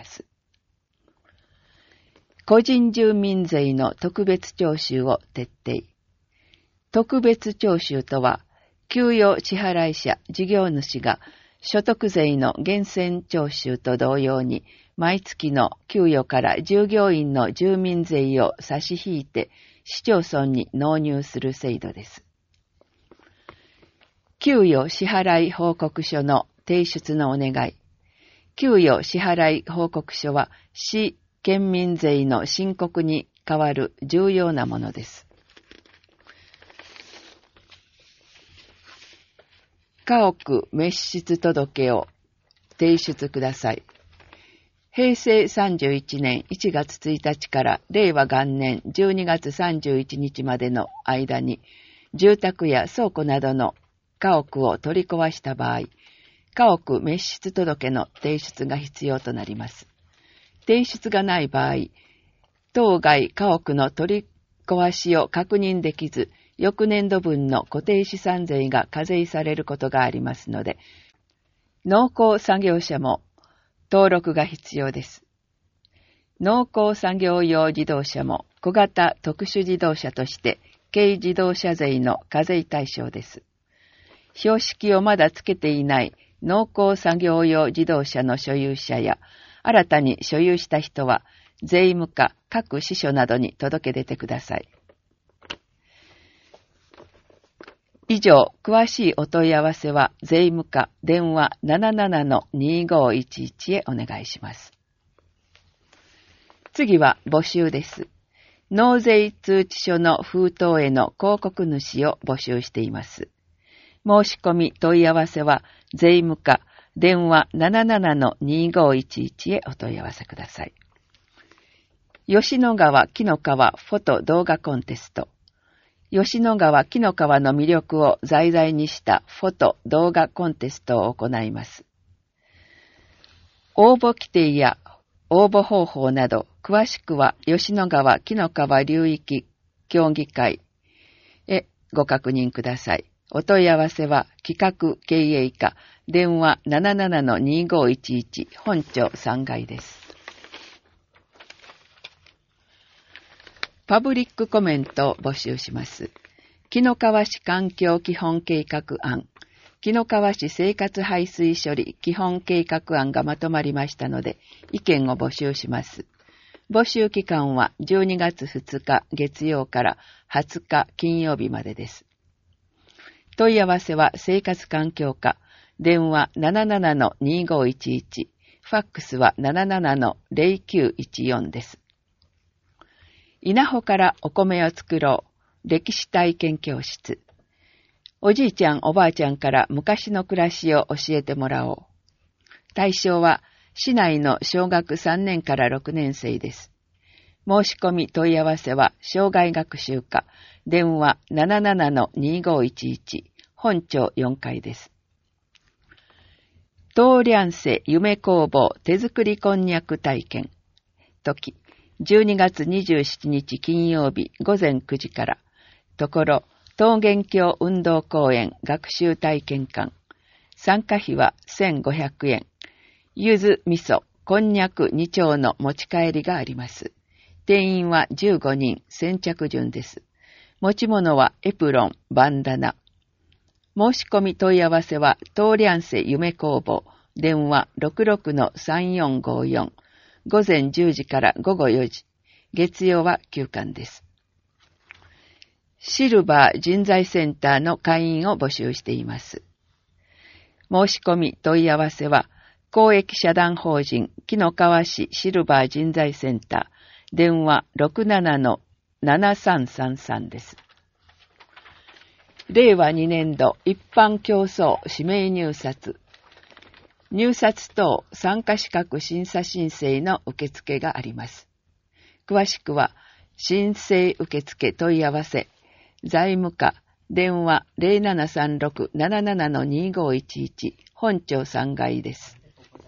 個人住民税の特別徴収を徹底。特別徴収とは、給与支払い者、事業主が所得税の源泉徴収と同様に、毎月の給与から従業員の住民税を差し引いて市町村に納入する制度です。給与支払い報告書の提出のお願い。給与支払い報告書は市県民税の申告に代わる重要なものです。家屋滅失届を提出ください。平成さんじゅういちねんいちがつついたちから令和元年じゅうにがつさんじゅういちにちまでの間に、住宅や倉庫などの家屋を取り壊した場合、家屋滅失届の提出が必要となります。提出がない場合、当該家屋の取り壊しを確認できず、翌年度分の固定資産税が課税されることがありますので、農耕作業者も登録が必要です。農耕作業用自動車も小型特殊自動車として軽自動車税の課税対象です。標識をまだつけていない農耕作業用自動車の所有者や、新たに所有した人は税務課各支所などに届け出てください。以上、詳しいお問い合わせは税務課電話 ななななのにごいちいち へお願いします。次は募集です。納税通知書の封筒への広告主を募集しています。申し込み問い合わせは税務課電話 ななななのにごいちいち へお問い合わせください。吉野川紀の川フォト動画コンテスト。吉野川紀の川の魅力を題材にしたフォト動画コンテストを行います。応募規定や応募方法など、詳しくは吉野川紀の川流域協議会へご確認ください。お問い合わせは企画経営課電話 ななななのにごいちいち 本庁さんがいです。パブリックコメントを募集します。紀の川市環境基本計画案、紀の川市生活排水処理基本計画案がまとまりましたので、意見を募集します。募集期間はじゅうにがつふつか月曜からはつか金曜日までです。問い合わせは生活環境課、電話 ななななのにごいちいち、ファックスは ななななのぜろきゅういちよん です。稲穂からお米を作ろう、歴史体験教室。おじいちゃんおばあちゃんから昔の暮らしを教えてもらおう。対象は市内の小学さんねんからろくねん生です。 申し込み問い合わせは、生涯学習課、電話 ななななのにごいちいち、本町よんかいです。東梁世夢工房手作りこんにゃく体験。時、じゅうにがつにじゅうしちにち金曜日ごぜんくじから、ところ、桃源郷運動公園学習体験館。参加費はせんごひゃくえん。柚子味噌、こんにゃくに丁の持ち帰りがあります。定員はじゅうごにん、先着順です。持ち物はエプロン、バンダナ。申し込み問い合わせは、東梁世夢工房、電話 ろくろくのさんよんごよん、午前じゅうじから午後よじ、月曜は休館です。シルバー人材センターの会員を募集しています。申し込み問い合わせは、公益社団法人紀の川市シルバー人材センター、電話 ろくななのななさんさんさんです。れいわにねんど一般競争指名入札。入札等参加資格審査申請の受付があります。詳しくは、申請受付問い合わせ、財務課、電話 ゼロななさんろく ななななのにごいちいち、本町さんがいです。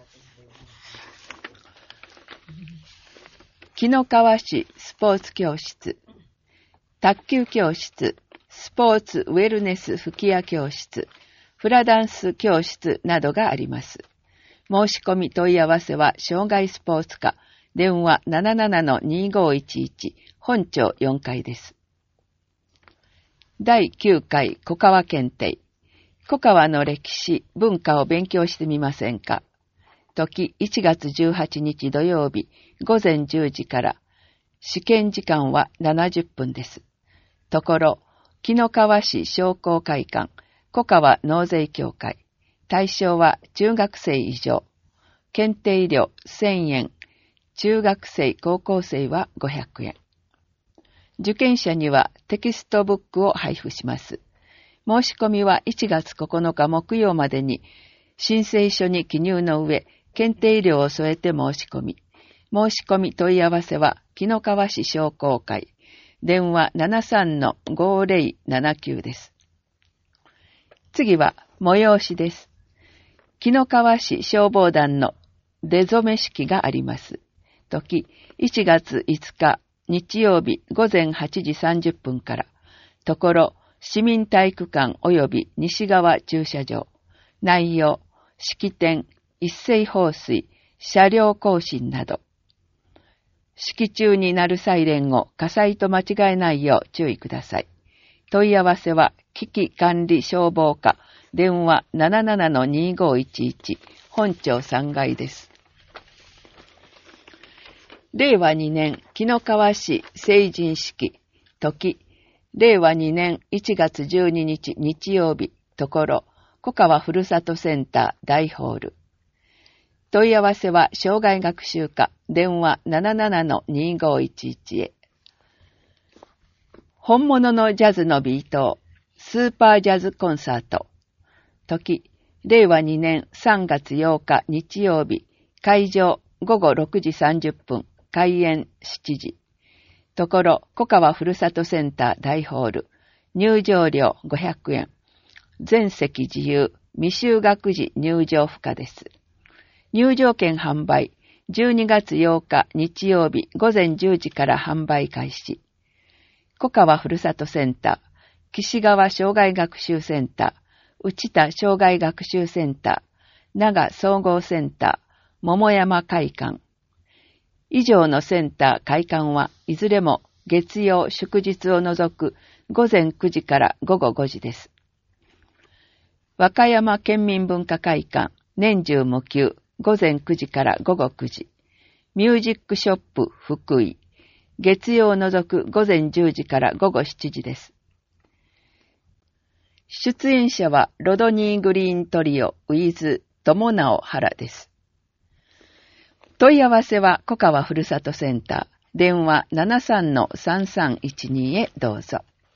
紀の川市スポーツ教室、卓球教室、スポーツウェルネス吹き矢教室、フラダンス教室などがあります。申し込み問い合わせは障害スポーツ課、電話 ななななのにごいちいち、本町よんかいです。だいきゅうかい小川検定。小川の歴史、文化を勉強してみませんか。時いちがつじゅうはちにち土曜日、午前じゅうじから、試験時間はななじゅっぷんです。ところ、紀の川市商工会館、小川納税協会。対象は中学生以上。検定料せんえん。中学生、高校生はごひゃくえん。受験者にはテキストブックを配布します。申し込みはいちがつここのか木曜までに、申請書に記入の上、検定料を添えて申し込み。申し込み問い合わせは、紀の川市商工会。電話 ななさんのごぜろななきゅう です。次は、催しです。紀の川市消防団の出初め式があります。時、いちがついつか、日曜日午前はちじさんじゅっぷんから、ところ、市民体育館及び西側駐車場。内容、式典、一斉放水、車両行進など。式中に鳴るサイレンを火災と間違えないよう注意ください。問い合わせは、危機管理消防課、電話 ななななのにごいちいち、本町さんがいです。れいわにねん、紀の川市成人式、時、れいわにねんいちがつじゅうににち日曜日、ところ、小川ふるさとセンター大ホール。問い合わせは障害学習課、電話 ななななのにごいちいち へ。本物のジャズのビート、スーパージャズコンサート。時、れいわにねんさんがつようか日曜日、会場ごごろくじさんじゅっぷん、開演しちじ。ところ、小川ふるさとセンター大ホール。入場料ごひゃくえん。全席自由、未就学児入場不可です。入場券販売、じゅうにがつようか日曜日午前じゅうじから販売開始。小川ふるさとセンター、岸川障害学習センター、内田障害学習センター、長総合センター、桃山会館。以上のセンター会館はいずれも月曜祝日を除く午前くじから午後ごじです。和歌山県民文化会館、年中無休、午前くじから午後くじ。ミュージックショップ福井、月曜を除く午前じゅうじから午後しちじです。出演者はロドニー・グリーントリオ、ウィズ、友直原です。問い合わせは小川ふるさとセンター、電話 ななさんのさんさんいちに へどうぞ。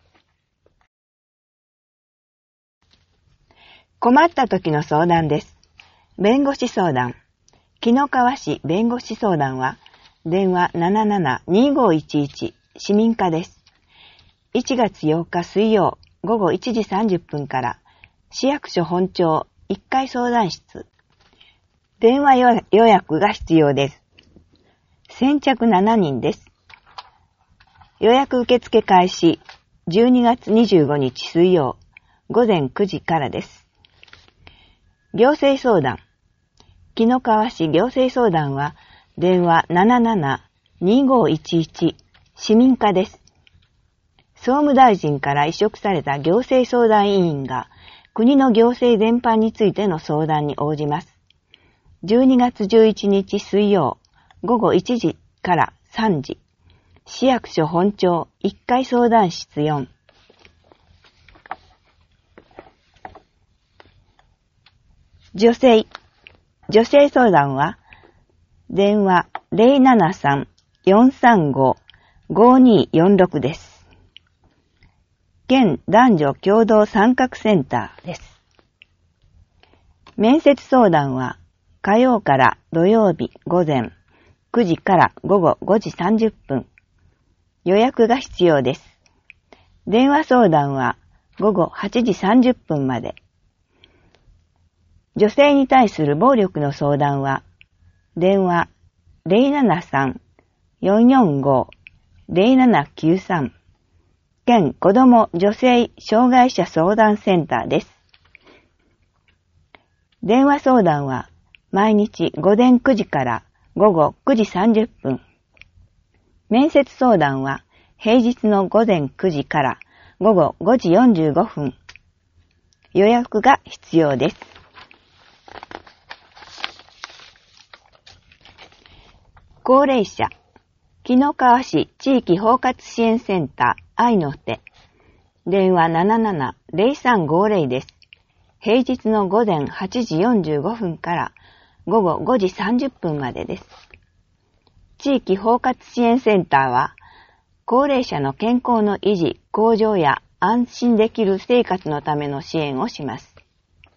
困った時の相談です。弁護士相談。紀の川市弁護士相談は、 電話 ななななにーごーいちいち 市民課です。いちがつようか水曜午後いちじさんじゅっぷんから市役所本庁いっかい相談室。電話予約が必要です。先着しちにんです。予約受付開始じゅうにがつにじゅうごにち水曜午前くじからです。行政相談。紀の川市行政相談は電話 ななななにーごーいちいち 市民課です。総務大臣から委嘱された行政相談委員が国の行政全般についての相談に応じます。じゅうにがつじゅういちにち水曜午後いちじからさんじ、市役所本庁いっかい相談室よん。女性。女性相談は電話 ゼロななさんよんさんごごにーよんろく です。県男女共同参画センターです。面接相談は火曜から土曜日午前くじから午後ごじさんじゅっぷん。予約が必要です。電話相談は午後はちじさんじゅっぷんまで。女性に対する暴力の相談は電話 ゼロななさんよんよんごゼロななきゅうさん 県子ども女性障害者相談センターです。電話相談は毎日午前くじから午後くじさんじゅっぷん。面接相談は平日の午前くじから午後ごじよんじゅうごふん。予約が必要です。高齢者。紀の川市地域包括支援センター愛の手。電話 ななななゼロさんごゼロ です。平日の午前はちじよんじゅうごふんから午後ごじさんじゅっぷんまでです。地域包括支援センターは、高齢者の健康の維持、向上や安心できる生活のための支援をします。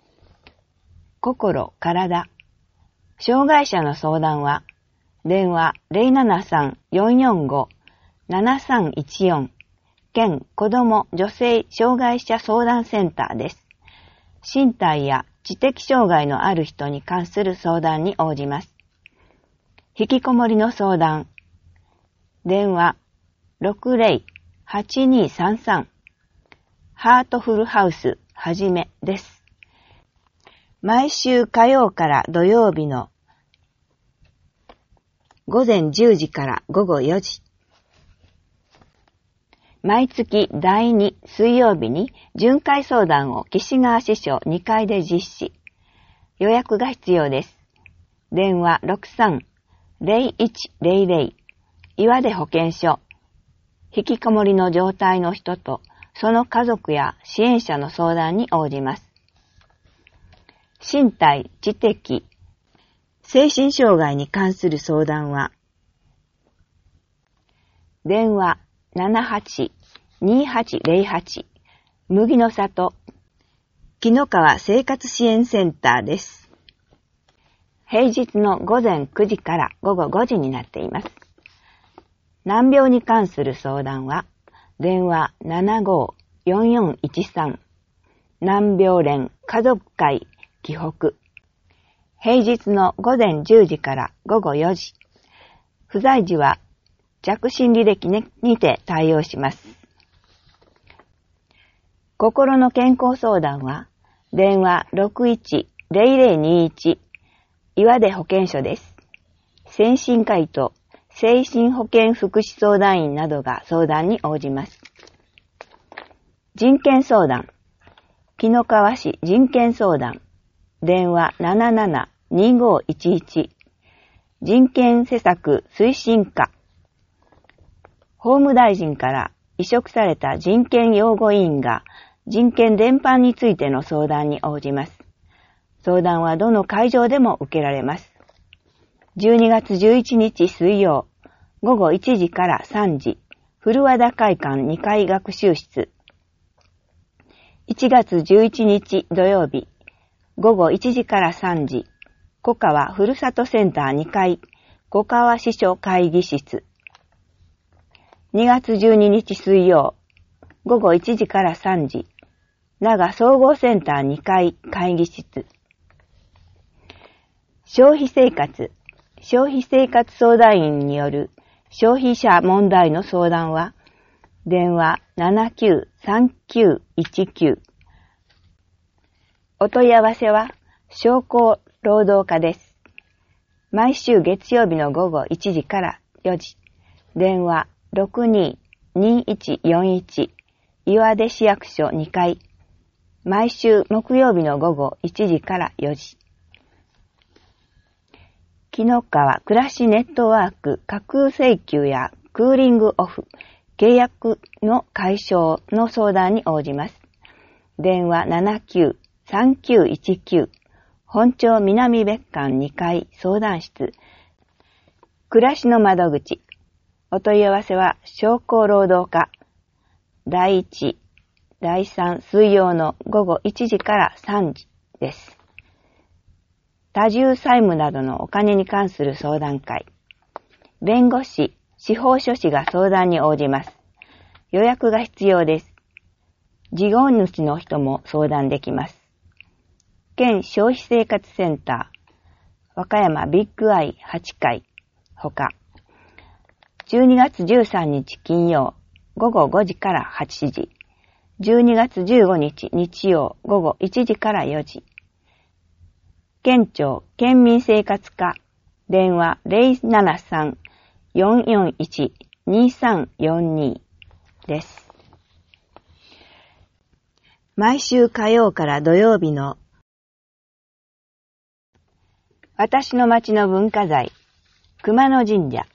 心、体。障害者の相談は、電話 ゼロななさんよんよんごななさんいちよん 県子ども女性障害者相談センターです。身体や知的障害のある人に関する相談に応じます。引きこもりの相談。電話 ろくゼロはちにさんさん ハートフルハウスはじめです。毎週火曜から土曜日の午前じゅうじから午後よじ。毎月だいに水曜日に巡回相談を岸川支所にかいで実施。予約が必要です。電話 ろくさんゼロいちゼロゼロ 岩出保健所。引きこもりの状態の人とその家族や支援者の相談に応じます。身体、知的、精神障害に関する相談は電話 ななはちにはちゼロはち 麦の里紀の川生活支援センターです。平日の午前くじから午後ごじになっています。難病に関する相談は電話 ななごよんよんいちさん 難病連家族会紀北。平日の午前じゅうじから午後よじ。不在時は着信履歴にて対応します。心の健康相談は電話 ろくいちゼロゼロにいち 岩出保健所です。先進会と精神保健福祉相談員などが相談に応じます。人権相談。紀の川市人権相談。電話 ななななにーごーいちいち 人権施策推進課。法務大臣から委嘱された人権擁護委員が人権全般についての相談に応じます。相談はどの会場でも受けられます。じゅうにがつじゅういちにち水曜午後いちじからさんじ、古和田会館にかい学習室。いちがつじゅういちにち土曜日午後いちじからさんじ、小川ふるさとセンターにかい小川支所会議室。にがつじゅうににち水曜、ごごいちじからさんじ、長総合センターにかい会議室。消費生活、消費生活相談員による消費者問題の相談は、電話 ななきゅうさんきゅういちきゅう。お問い合わせは、商工労働課です。毎週月曜日のごごいちじからよじ。電話 ろくにーにーいちよんいち。岩出市役所にかい。毎週木曜日のごごいちじからよじ。紀の川暮らしネットワーク架空請求やクーリングオフ、契約の解消の相談に応じます。電話 ななきゅうさんきゅういちきゅう。本町南別館にかい相談室。暮らしの窓口。お問い合わせは商工労働課。だいいち、だいさん水曜のごごいちじからさんじです。多重債務などのお金に関する相談会。弁護士、司法書士が相談に応じます。予約が必要です。事業主の人も相談できます。県消費生活センター、和歌山ビッグアイはちかい、ほか、じゅうにがつじゅうさんにち金曜、ごごごじからはちじ、じゅうにがつじゅうごにち日曜、ごごいちじからよじ、県庁県民生活課、電話 ゼロななさん よんよんいち にさんよんに です。毎週火曜から土曜日の私の町の文化財、熊野神社。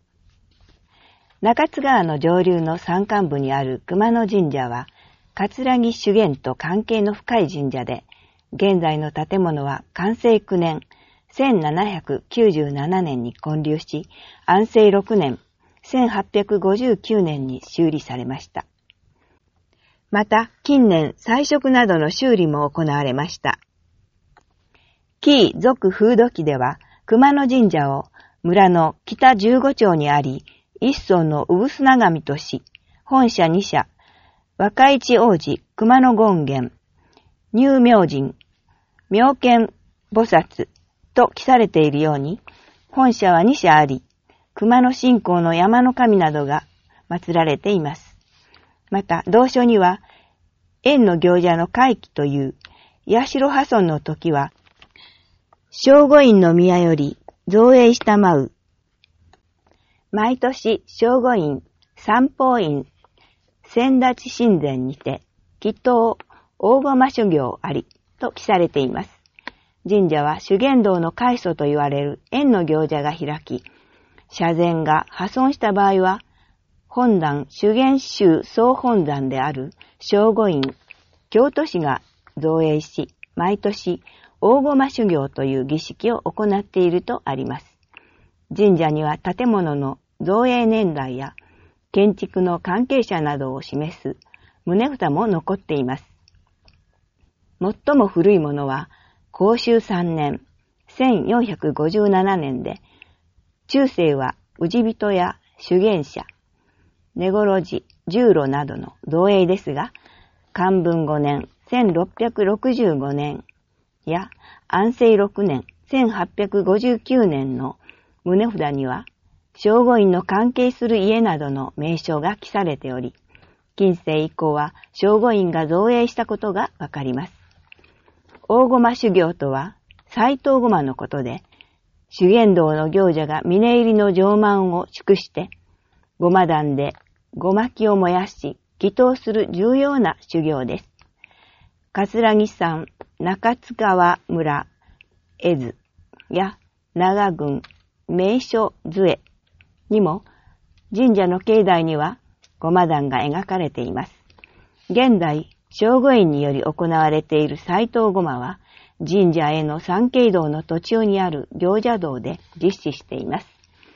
中津川の上流の山間部にある熊野神社は、桂木修験と関係の深い神社で、現在の建物は寛政きゅうねん、せんななひゃくきゅうじゅうななねんに建立し、安政ろくねん、せんはっぴゃくごじゅうきゅうねんに修理されました。また、近年、彩色などの修理も行われました。紀伊属風土記では、熊野神社を村の北じゅうごちょうにあり、一村の産砂神とし、本社にしゃ、若市王子熊野権現、入明神、妙見菩薩と記されているように、本社はにしゃあり、熊野信仰の山の神などが祀られています。また、同書には、縁の行者の会期という、八代破損の時は、聖護院の宮より造営したまう。毎年聖護院、三宝院、先立神前にて、祈祷、大駒修行あり、と記されています。神社は修験道の開祖と言われる縁の行者が開き、社前が破損した場合は、本山修験宗総本山である聖護院、京都市が造営し、毎年、大駒修行という儀式を行っているとあります。神社には建物の造営年代や建築の関係者などを示す棟札も残っています。最も古いものは光緒さんねん、せんよんひゃくごじゅうななねんで、中世は氏人や修験者、根来寺、十路などの造営ですが、寛文ごねん、せんろっぴゃくろくじゅうごねん、や安政ろくねん、せんはっぴゃくごじゅうきゅうねんの棟札には、聖護院の関係する家などの名称が記されており、近世以降は聖護院が造営したことがわかります。大駒修行とは、斎藤駒のことで、修験道の行者が峰入りの上満を祝して、ごま壇でごまきを燃やし、祈祷する重要な修行です。桂木山、中津川村、絵図や長郡、名所図にも、神社の境内にはごま壇が描かれています。現在、聖護院により行われている斎藤ごまは、神社への参詣道の途中にある行者道で実施しています。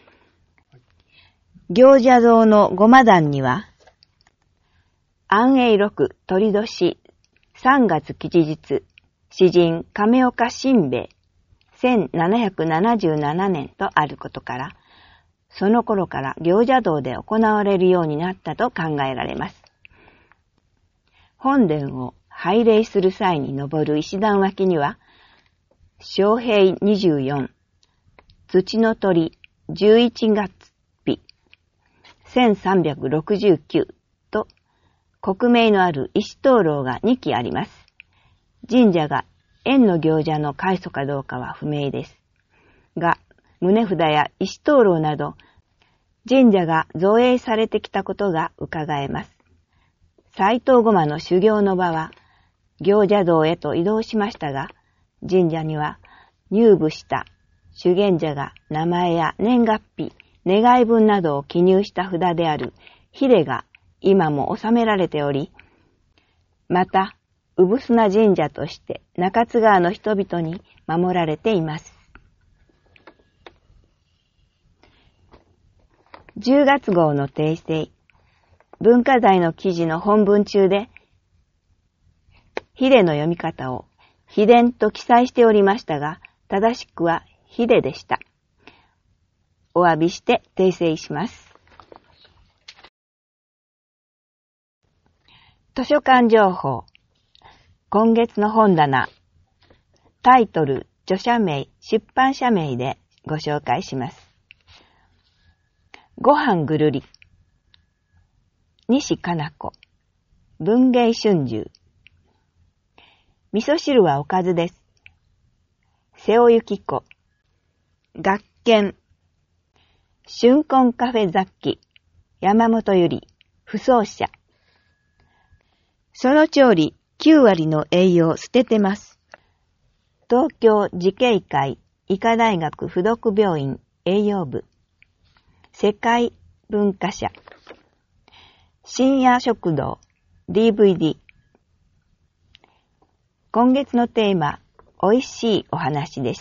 行者道のごま壇には、安永六鳥年さんがつ吉日、詩人亀岡新兵衛、 せんななひゃくななじゅうななねんとあることから、その頃から行者道で行われるようになったと考えられます。本殿を拝礼する際に登る石段脇には、昌平にじゅうよん、土の鳥じゅういちがつ日、せんさんびゃくろくじゅうきゅうと、刻銘のある石灯籠がにきあります。神社が円の行者の開祖かどうかは不明です。が、棟札や石灯籠など、神社が造営されてきたことが伺えます。斎藤護摩の修行の場は、行者道へと移動しましたが、神社には入部した修験者が名前や年月日、願い文などを記入した札であるヒレが今も収められており、また、産砂神社として中津川の人々に守られています。じゅうがつ号の訂正、文化財の記事の本文中で、ヒデの読み方を秘伝と記載しておりましたが、正しくはヒデでした。お詫びして訂正します。図書館情報。今月の本棚、タイトル、著者名、出版社名でご紹介します。ご飯ぐるり、西加奈子、文芸春秋。味噌汁はおかずです。瀬尾由紀子、学研、春婚カフェ雑記、山本由里、不走者。その調理、きゅうわりの栄養捨ててます。東京慈恵会医科大学附属病院栄養部。世界文化社。深夜食堂 ディーブイディー。今月のテーマ、おいしいお話です。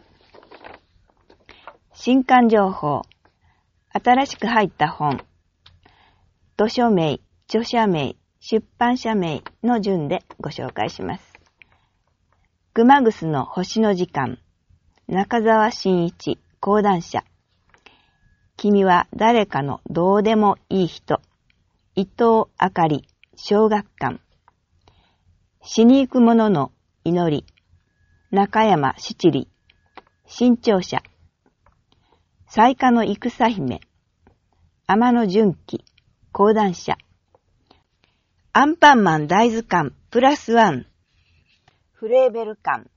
新刊情報。新しく入った本。図書名、著者名、出版社名の順でご紹介します。熊楠の星の時間、中澤真一、講談社。君は誰かのどうでもいい人、伊藤あかり、小学館。死に行く者の祈り、中山七里、新潮社。彩花の戦姫、天野純喜、講談社。アンパンマン大図鑑プラスワン、フレーベル館。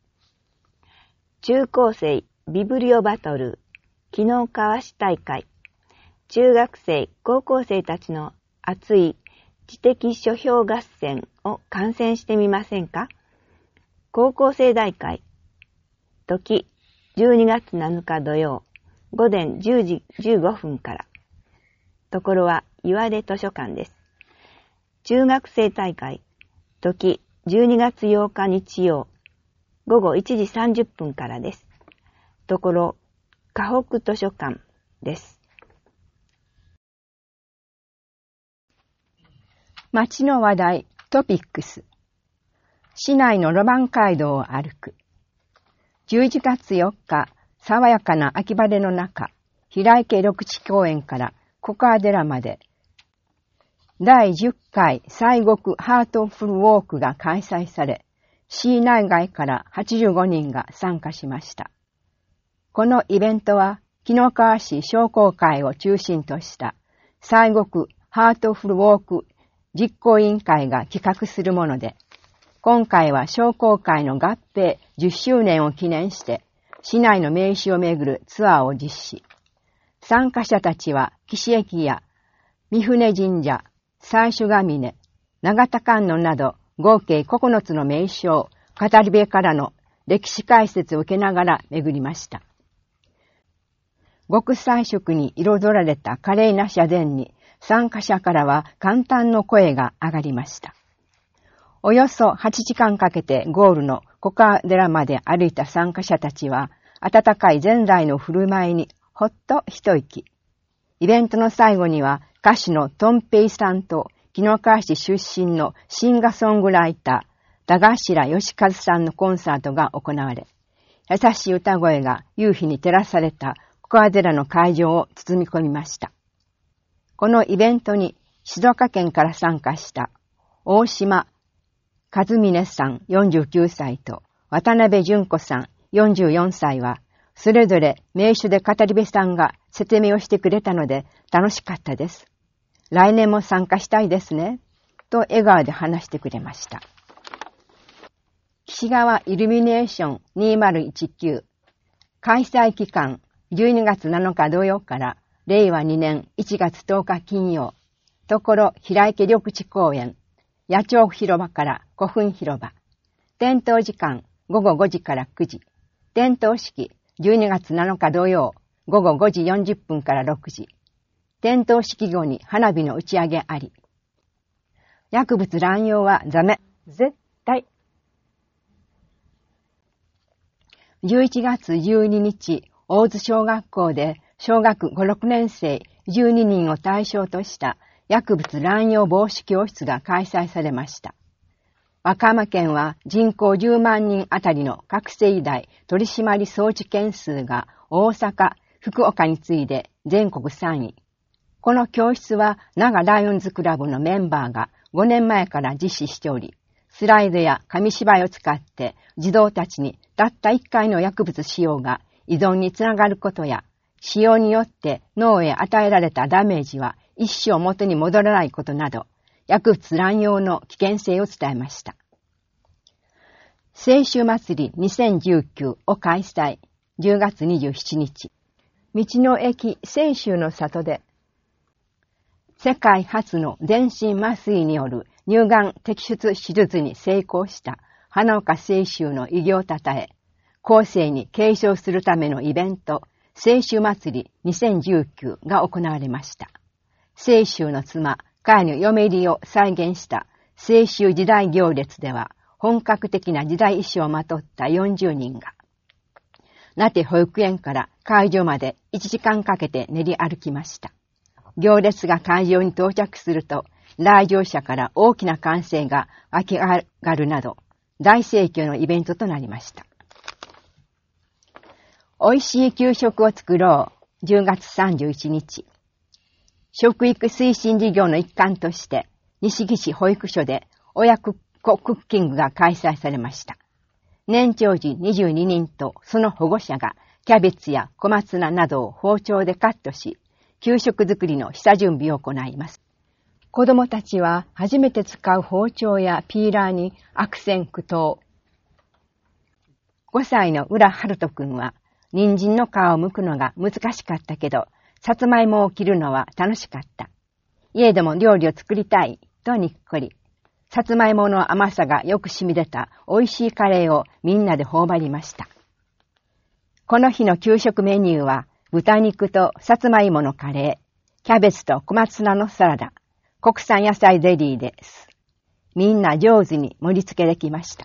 中高生ビブリオバトル、昨日かわし大会。中学生、高校生たちの熱い知的書評合戦を観戦してみませんか？高校生大会。時、じゅうにがつなのか土曜、午前じゅうじじゅうごふんから。ところは岩出図書館です。中学生大会。時、じゅうにがつようか日曜、午後いちじさんじゅっぷんからです。ところ、河北図書館です。 街の話題、トピックス。市内のロマン街道を歩く。じゅういちがつよっか、爽やかな秋晴れの中、平池緑地公園からコカー寺まで、だいじゅっかい西国ハートフルウォークが開催され、市内外からはちじゅうごにんが参加しました。このイベントは、紀の川市商工会を中心とした西国ハートフルウォーク実行委員会が企画するもので、今回は商工会の合併じゅっしゅうねんを記念して、市内の名所を巡るツアーを実施。参加者たちは、岸駅や三船神社、最初ヶ峰、長田観音など合計ここのつの名所を語り部からの歴史解説を受けながら巡りました。極彩色に彩られた華麗な社殿に参加者からは感嘆の声が上がりました。およそはちじかんかけてゴールのコカ寺まで歩いた参加者たちは温かい前代の振る舞いにほっと一息。イベントの最後には歌手のトンペイさんと紀の川市出身のシンガーソングライター、田頭義和さんのコンサートが行われ、 優しい歌声が夕日に照らされたココア寺の会場を包み込みました。このイベントに静岡県から参加した大島和峰さんよんじゅうきゅうさいと渡辺純子さんよんじゅうよんさいは、それぞれ名手で語り部さんが説明をしてくれたので楽しかったです。来年も参加したいですね、と笑顔で話してくれました。岸川イルミネーションにせんじゅうきゅう開催期間じゅうにがつなのか土曜かられいわにねんいちがつとおか金曜、ところ平池緑地公園、野鳥広場から古墳広場、点灯時間ごごごじからくじ、点灯式じゅうにがつなのか土曜ごごごじよんじゅっぷんからろくじ、点灯式後に花火の打ち上げあり。薬物乱用はダメ、絶対。じゅういちがつじゅうににち、大津小学校で小学ご、ろくねんせいじゅうににんを対象とした薬物乱用防止教室が開催されました。和歌山県は人口じゅうまんにんあたりの覚醒剤取締装置件数が大阪、福岡に次いで全国さんい。この教室は長ライオンズクラブのメンバーがごねんまえから実施しており、スライドや紙芝居を使って児童たちにたったいっかいの薬物使用が依存につながることや、使用によって脳へ与えられたダメージは一生元に戻らないことなど、薬物乱用の危険性を伝えました。清酒祭りにせんじゅうきゅうを開催、じゅうがつにじゅうしちにち。道の駅清酒の里で、世界初の全身麻酔による乳がん摘出手術に成功した花岡清舟の偉業をたたえ、後世に継承するためのイベント、清酒祭りにせんじゅうきゅうが行われました。清舟の妻、カーニュ嫁入りを再現した清酒時代行列では、本格的な時代衣装をまとったよんじゅうにんが、名手保育園から会場までいちじかんかけて練り歩きました。行列が会場に到着すると、来場者から大きな歓声が湧き上がるなど、大盛況のイベントとなりました。美味しい給食を作ろう、じゅうがつさんじゅういちにち。食育推進事業の一環として、西木市保育所で親子クッキングが開催されました。年長児にじゅうににんとその保護者がキャベツや小松菜などを包丁でカットし、給食作りの下準備を行います。子供たちは初めて使う包丁やピーラーに悪戦苦闘。ごさいの浦春人くんは、人参の皮を剥くのが難しかったけど、さつまいもを切るのは楽しかった。家でも料理を作りたい、とにっこり。さつまいもの甘さがよく染み出た美味しいカレーをみんなで頬張りました。この日の給食メニューは、豚肉とさつまいものカレー、キャベツと小松菜のサラダ、国産野菜ゼリーです。みんな上手に盛り付けできました。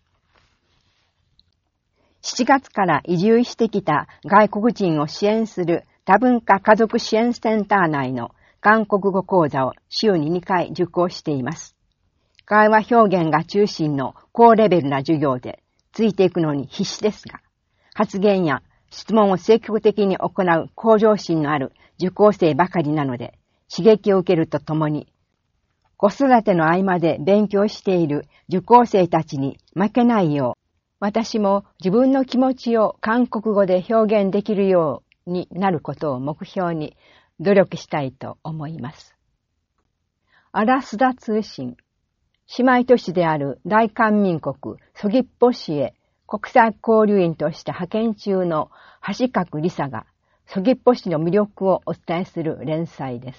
しちがつから移住してきた外国人を支援する多文化家族支援センター内の韓国語講座を週ににかい受講しています。会話表現が中心の高レベルな授業でついていくのに必死ですが、発言や質問を積極的に行う向上心のある受講生ばかりなので、刺激を受けるとともに、子育ての合間で勉強している受講生たちに負けないよう、私も自分の気持ちを韓国語で表現できるようになることを目標に努力したいと思います。アラスダ通信、姉妹都市である大韓民国ソギッポ市へ国際交流員として派遣中の橋角理沙がソギッポ市の魅力をお伝えする連載です。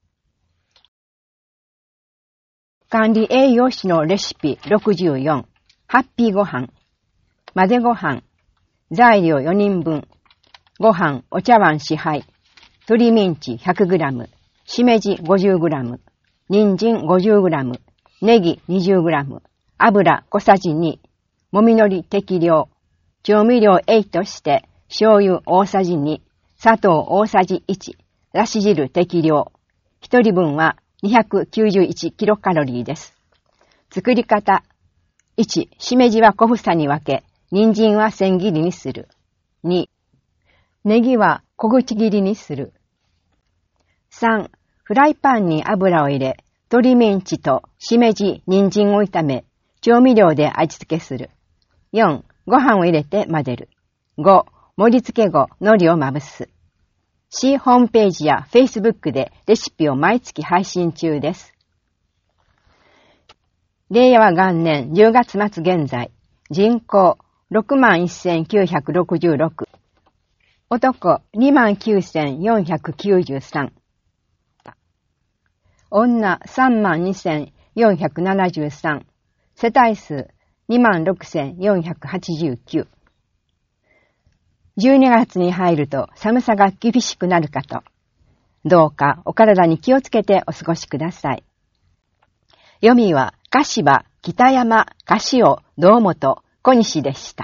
管理栄養士のレシピろくじゅうよん、ハッピーご飯、混ぜご飯、材料よにんぶん、ご飯お茶碗しはい、鶏ミンチ ひゃくグラム、しめじ ごじゅうグラム、人参 ごじゅうグラム、ネギ にじゅうグラム、油小さじに、もみのり適量、調味料はちとして醤油大さじに、砂糖大さじいち、だし汁適量。一人分はにひゃくきゅうじゅういちキロカロリーです。作り方。いち、しめじは小房に分け、 人参は千切りにする。に、ネギは小口切りにする。さん、フライパンに油を入れ、鶏ミンチとしめじ、人参を炒め、調味料で味付けする。よん、ご飯を入れて混ぜる。ご、盛り付け後、海苔をまぶす。C ホームページや Facebook でレシピを毎月配信中です。令和元年じゅうがつ末現在、人口ろくまんせんきゅうひゃくろくじゅうろく、男にまんきゅうせんよんひゃくきゅうじゅうさん、女さんまんにせんよんひゃくななじゅうさん、世帯数にまんろくせんよんひゃくはちじゅうきゅう。じゅうにがつに入ると寒さが厳しくなるかと。どうかお体に気をつけてお過ごしください。読みは柏、北山、柏尾、堂本、小西でした。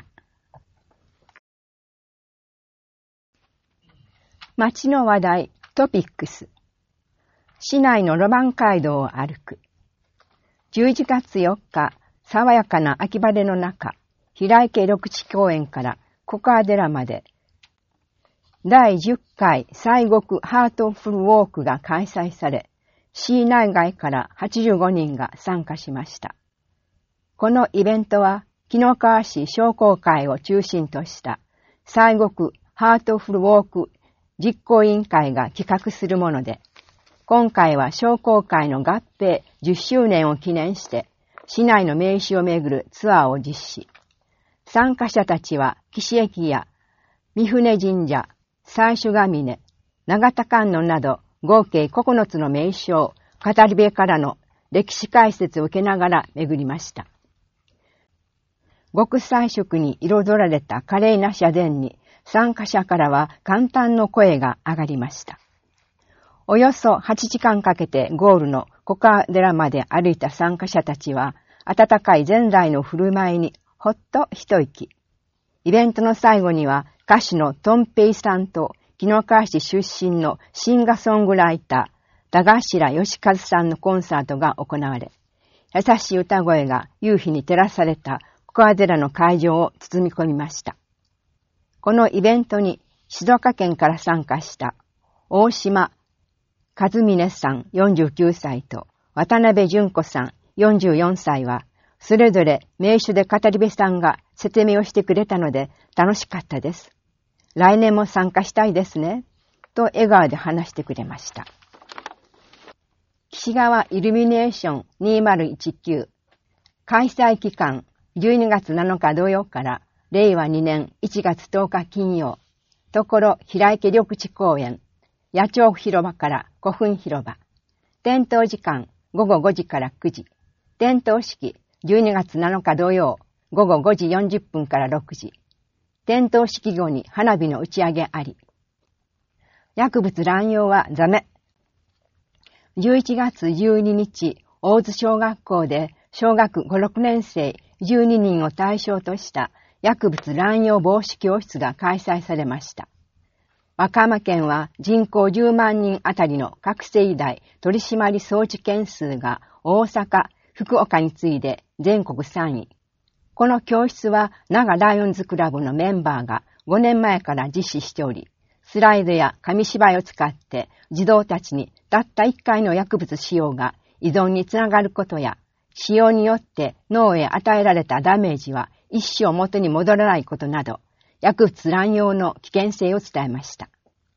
街の話題、トピックス。市内のロマン街道を歩く。じゅういちがつよっか、爽やかな秋晴れの中、平池緑地公園からココア寺まで、だいじゅっかい西国ハートフルウォークが開催され、市内外からはちじゅうごにんが参加しました。このイベントは、紀の川市商工会を中心とした西国ハートフルウォーク実行委員会が企画するもので、今回は商工会の合併じゅっしゅうねんを記念して、市内の名所を巡るツアーを実施。参加者たちは、岸駅や三船神社、最初ヶ峰、長田観音など合計ここのつの名所を語り部からの歴史解説を受けながら巡りました。極彩色に彩られた華麗な社殿に参加者からは感嘆の声が上がりました。およそはちじかんかけてゴールのココア寺まで歩いた参加者たちは温かい前代の振る舞いにほっと一息。イベントの最後には歌手のトンペイさんと紀の川市出身のシンガーソングライター、田頭義和さんのコンサートが行われ、優しい歌声が夕日に照らされたココア寺の会場を包み込みました。このイベントに静岡県から参加した大島和峰さんよんじゅうきゅうさいと渡辺純子さんよんじゅうよんさいは、それぞれ名所で語り部さんが説明をしてくれたので楽しかったです。来年も参加したいですね。と笑顔で話してくれました。岸川イルミネーションにせんじゅうきゅう開催期間じゅうにがつなのか土曜かられいわにねんいちがつとおか金曜、ところ平池緑地公園、野鳥広場から古墳広場、点灯時間ごごごじからくじ、点灯式じゅうにがつなのか土曜ごごごじよんじゅっぷんからろくじ、点灯式後に花火の打ち上げあり。薬物乱用はダメ。じゅういちがつじゅうににち、大津小学校で小学ご、ろくねんせいじゅうににんを対象とした薬物乱用防止教室が開催されました。和歌山県は人口じゅうまんにんあたりの覚醒剤取締装置件数が大阪、福岡に次いで全国さんい。この教室は長ライオンズクラブのメンバーがごねんまえから実施しており、スライドや紙芝居を使って児童たちにたったいっかいの薬物使用が依存につながることや、使用によって脳へ与えられたダメージは一生元に戻らないことなど、薬物乱用の危険性を伝えました。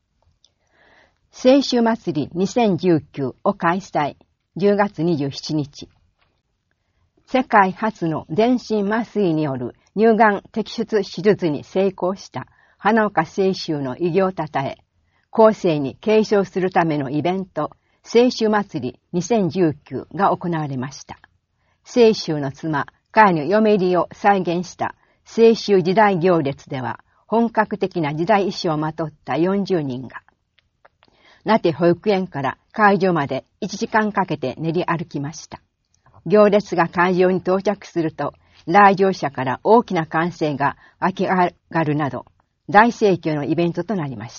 青春祭りにせんじゅうきゅうを開催、じゅうがつにじゅうしちにち。世界初の全身麻酔による乳がん摘出手術に成功した花岡清舟の偉業をたたえ、後世に継承するためのイベント、清舟祭りにせんじゅうきゅうが行われました。清舟の妻、カーニョ嫁入りを再現した清舟時代行列では、本格的な時代衣装をまとったよんじゅうにんが、名手保育園から会場までいちじかんかけて練り歩きました。行列が会場に到着すると、来場者から大きな歓声が湧き上がるなど、大盛況のイベントとなりました。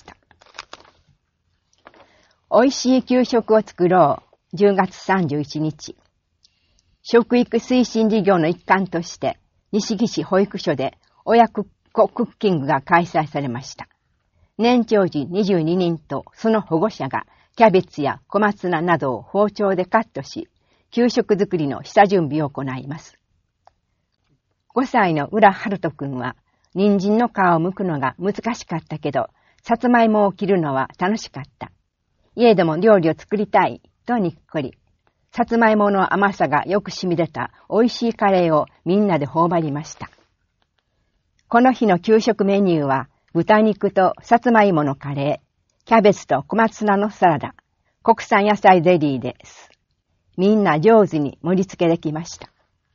美味しい給食を作ろう、じゅうがつさんじゅういちにち。食育推進事業の一環として、西木市保育所で親子クッキングが開催されました。年長児にじゅうににんとその保護者がキャベツや小松菜などを包丁でカットし、給食作りの下準備を行います。ごさいの浦春人くんは、人参の皮を剥くのが難しかったけど、さつまいもを切るのは楽しかった。家でも料理を作りたい、とにっこり。さつまいもの甘さがよく染み出た美味しいカレーをみんなで頬張りました。この日の給食メニューは、豚肉とさつまいものカレー、キャベツと小松菜のサラダ、国産野菜ゼリーです。みんな上手に盛り付けできました。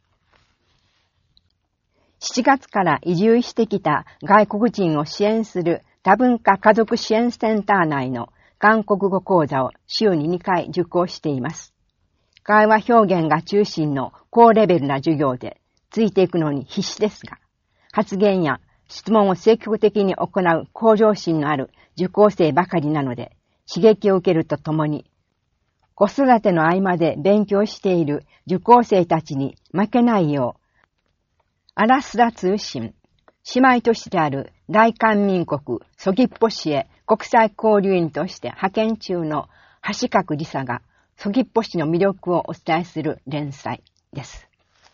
しちがつから移住してきた外国人を支援する多文化家族支援センター内の韓国語講座を週ににかい受講しています。会話表現が中心の高レベルな授業でついていくのに必死ですが、発言や質問を積極的に行う向上心のある受講生ばかりなので、刺激を受けるとともに、子育ての合間で勉強している受講生たちに負けないよう、アラスラ通信、姉妹都市である大韓民国ソギッポ市へ国際交流員として派遣中の橋角理沙がソギッポ市の魅力をお伝えする連載です。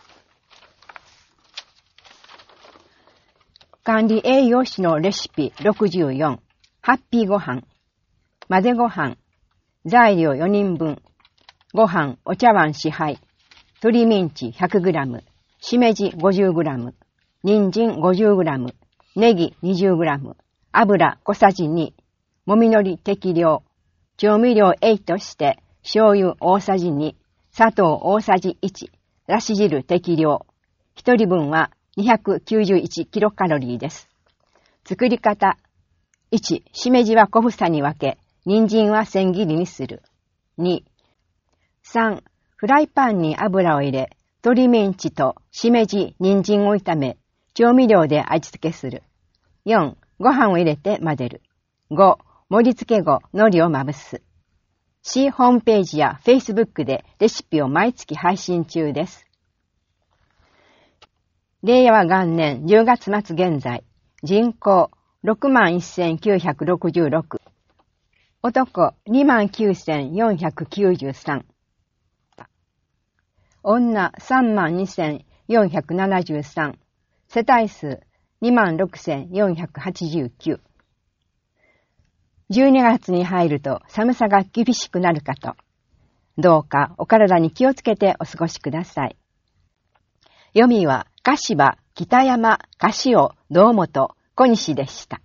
管理栄養士のレシピろくじゅうよん、ハッピーご飯、混ぜご飯、材料よにんぶん、ご飯お茶碗しはい、鶏ミンチ ひゃくグラム、しめじ ごじゅうグラム、人参 ごじゅうグラム、ネギ にじゅうグラム、油小さじに、もみのり適量、調味料はちとして醤油大さじに、砂糖大さじいち、だし汁適量。一人分はにひゃくきゅうじゅういちキロカロリーです。作り方。いち、しめじは小房に分け、人参は千切りにする。に、さん、フライパンに油を入れ、鶏ミンチとしめじ、人参を炒め、調味料で味付けする。よん、ご飯を入れて混ぜる。ご、盛り付け後、海苔をまぶす。C ホームページや Facebook でレシピを毎月配信中です。令和元年じゅうがつ末現在、人口 ろくまんせんきゅうひゃくろくじゅうろく、男 にまんきゅうせんよんひゃくきゅうじゅうさん、女 さんまんにせんよんひゃくななじゅうさん、世帯数 にまんろくせんよんひゃくはちじゅうきゅう。じゅうにがつに入ると寒さが厳しくなるかと。どうかお体に気をつけてお過ごしください。読みは、柏、北山、柏尾、堂本、小西でした。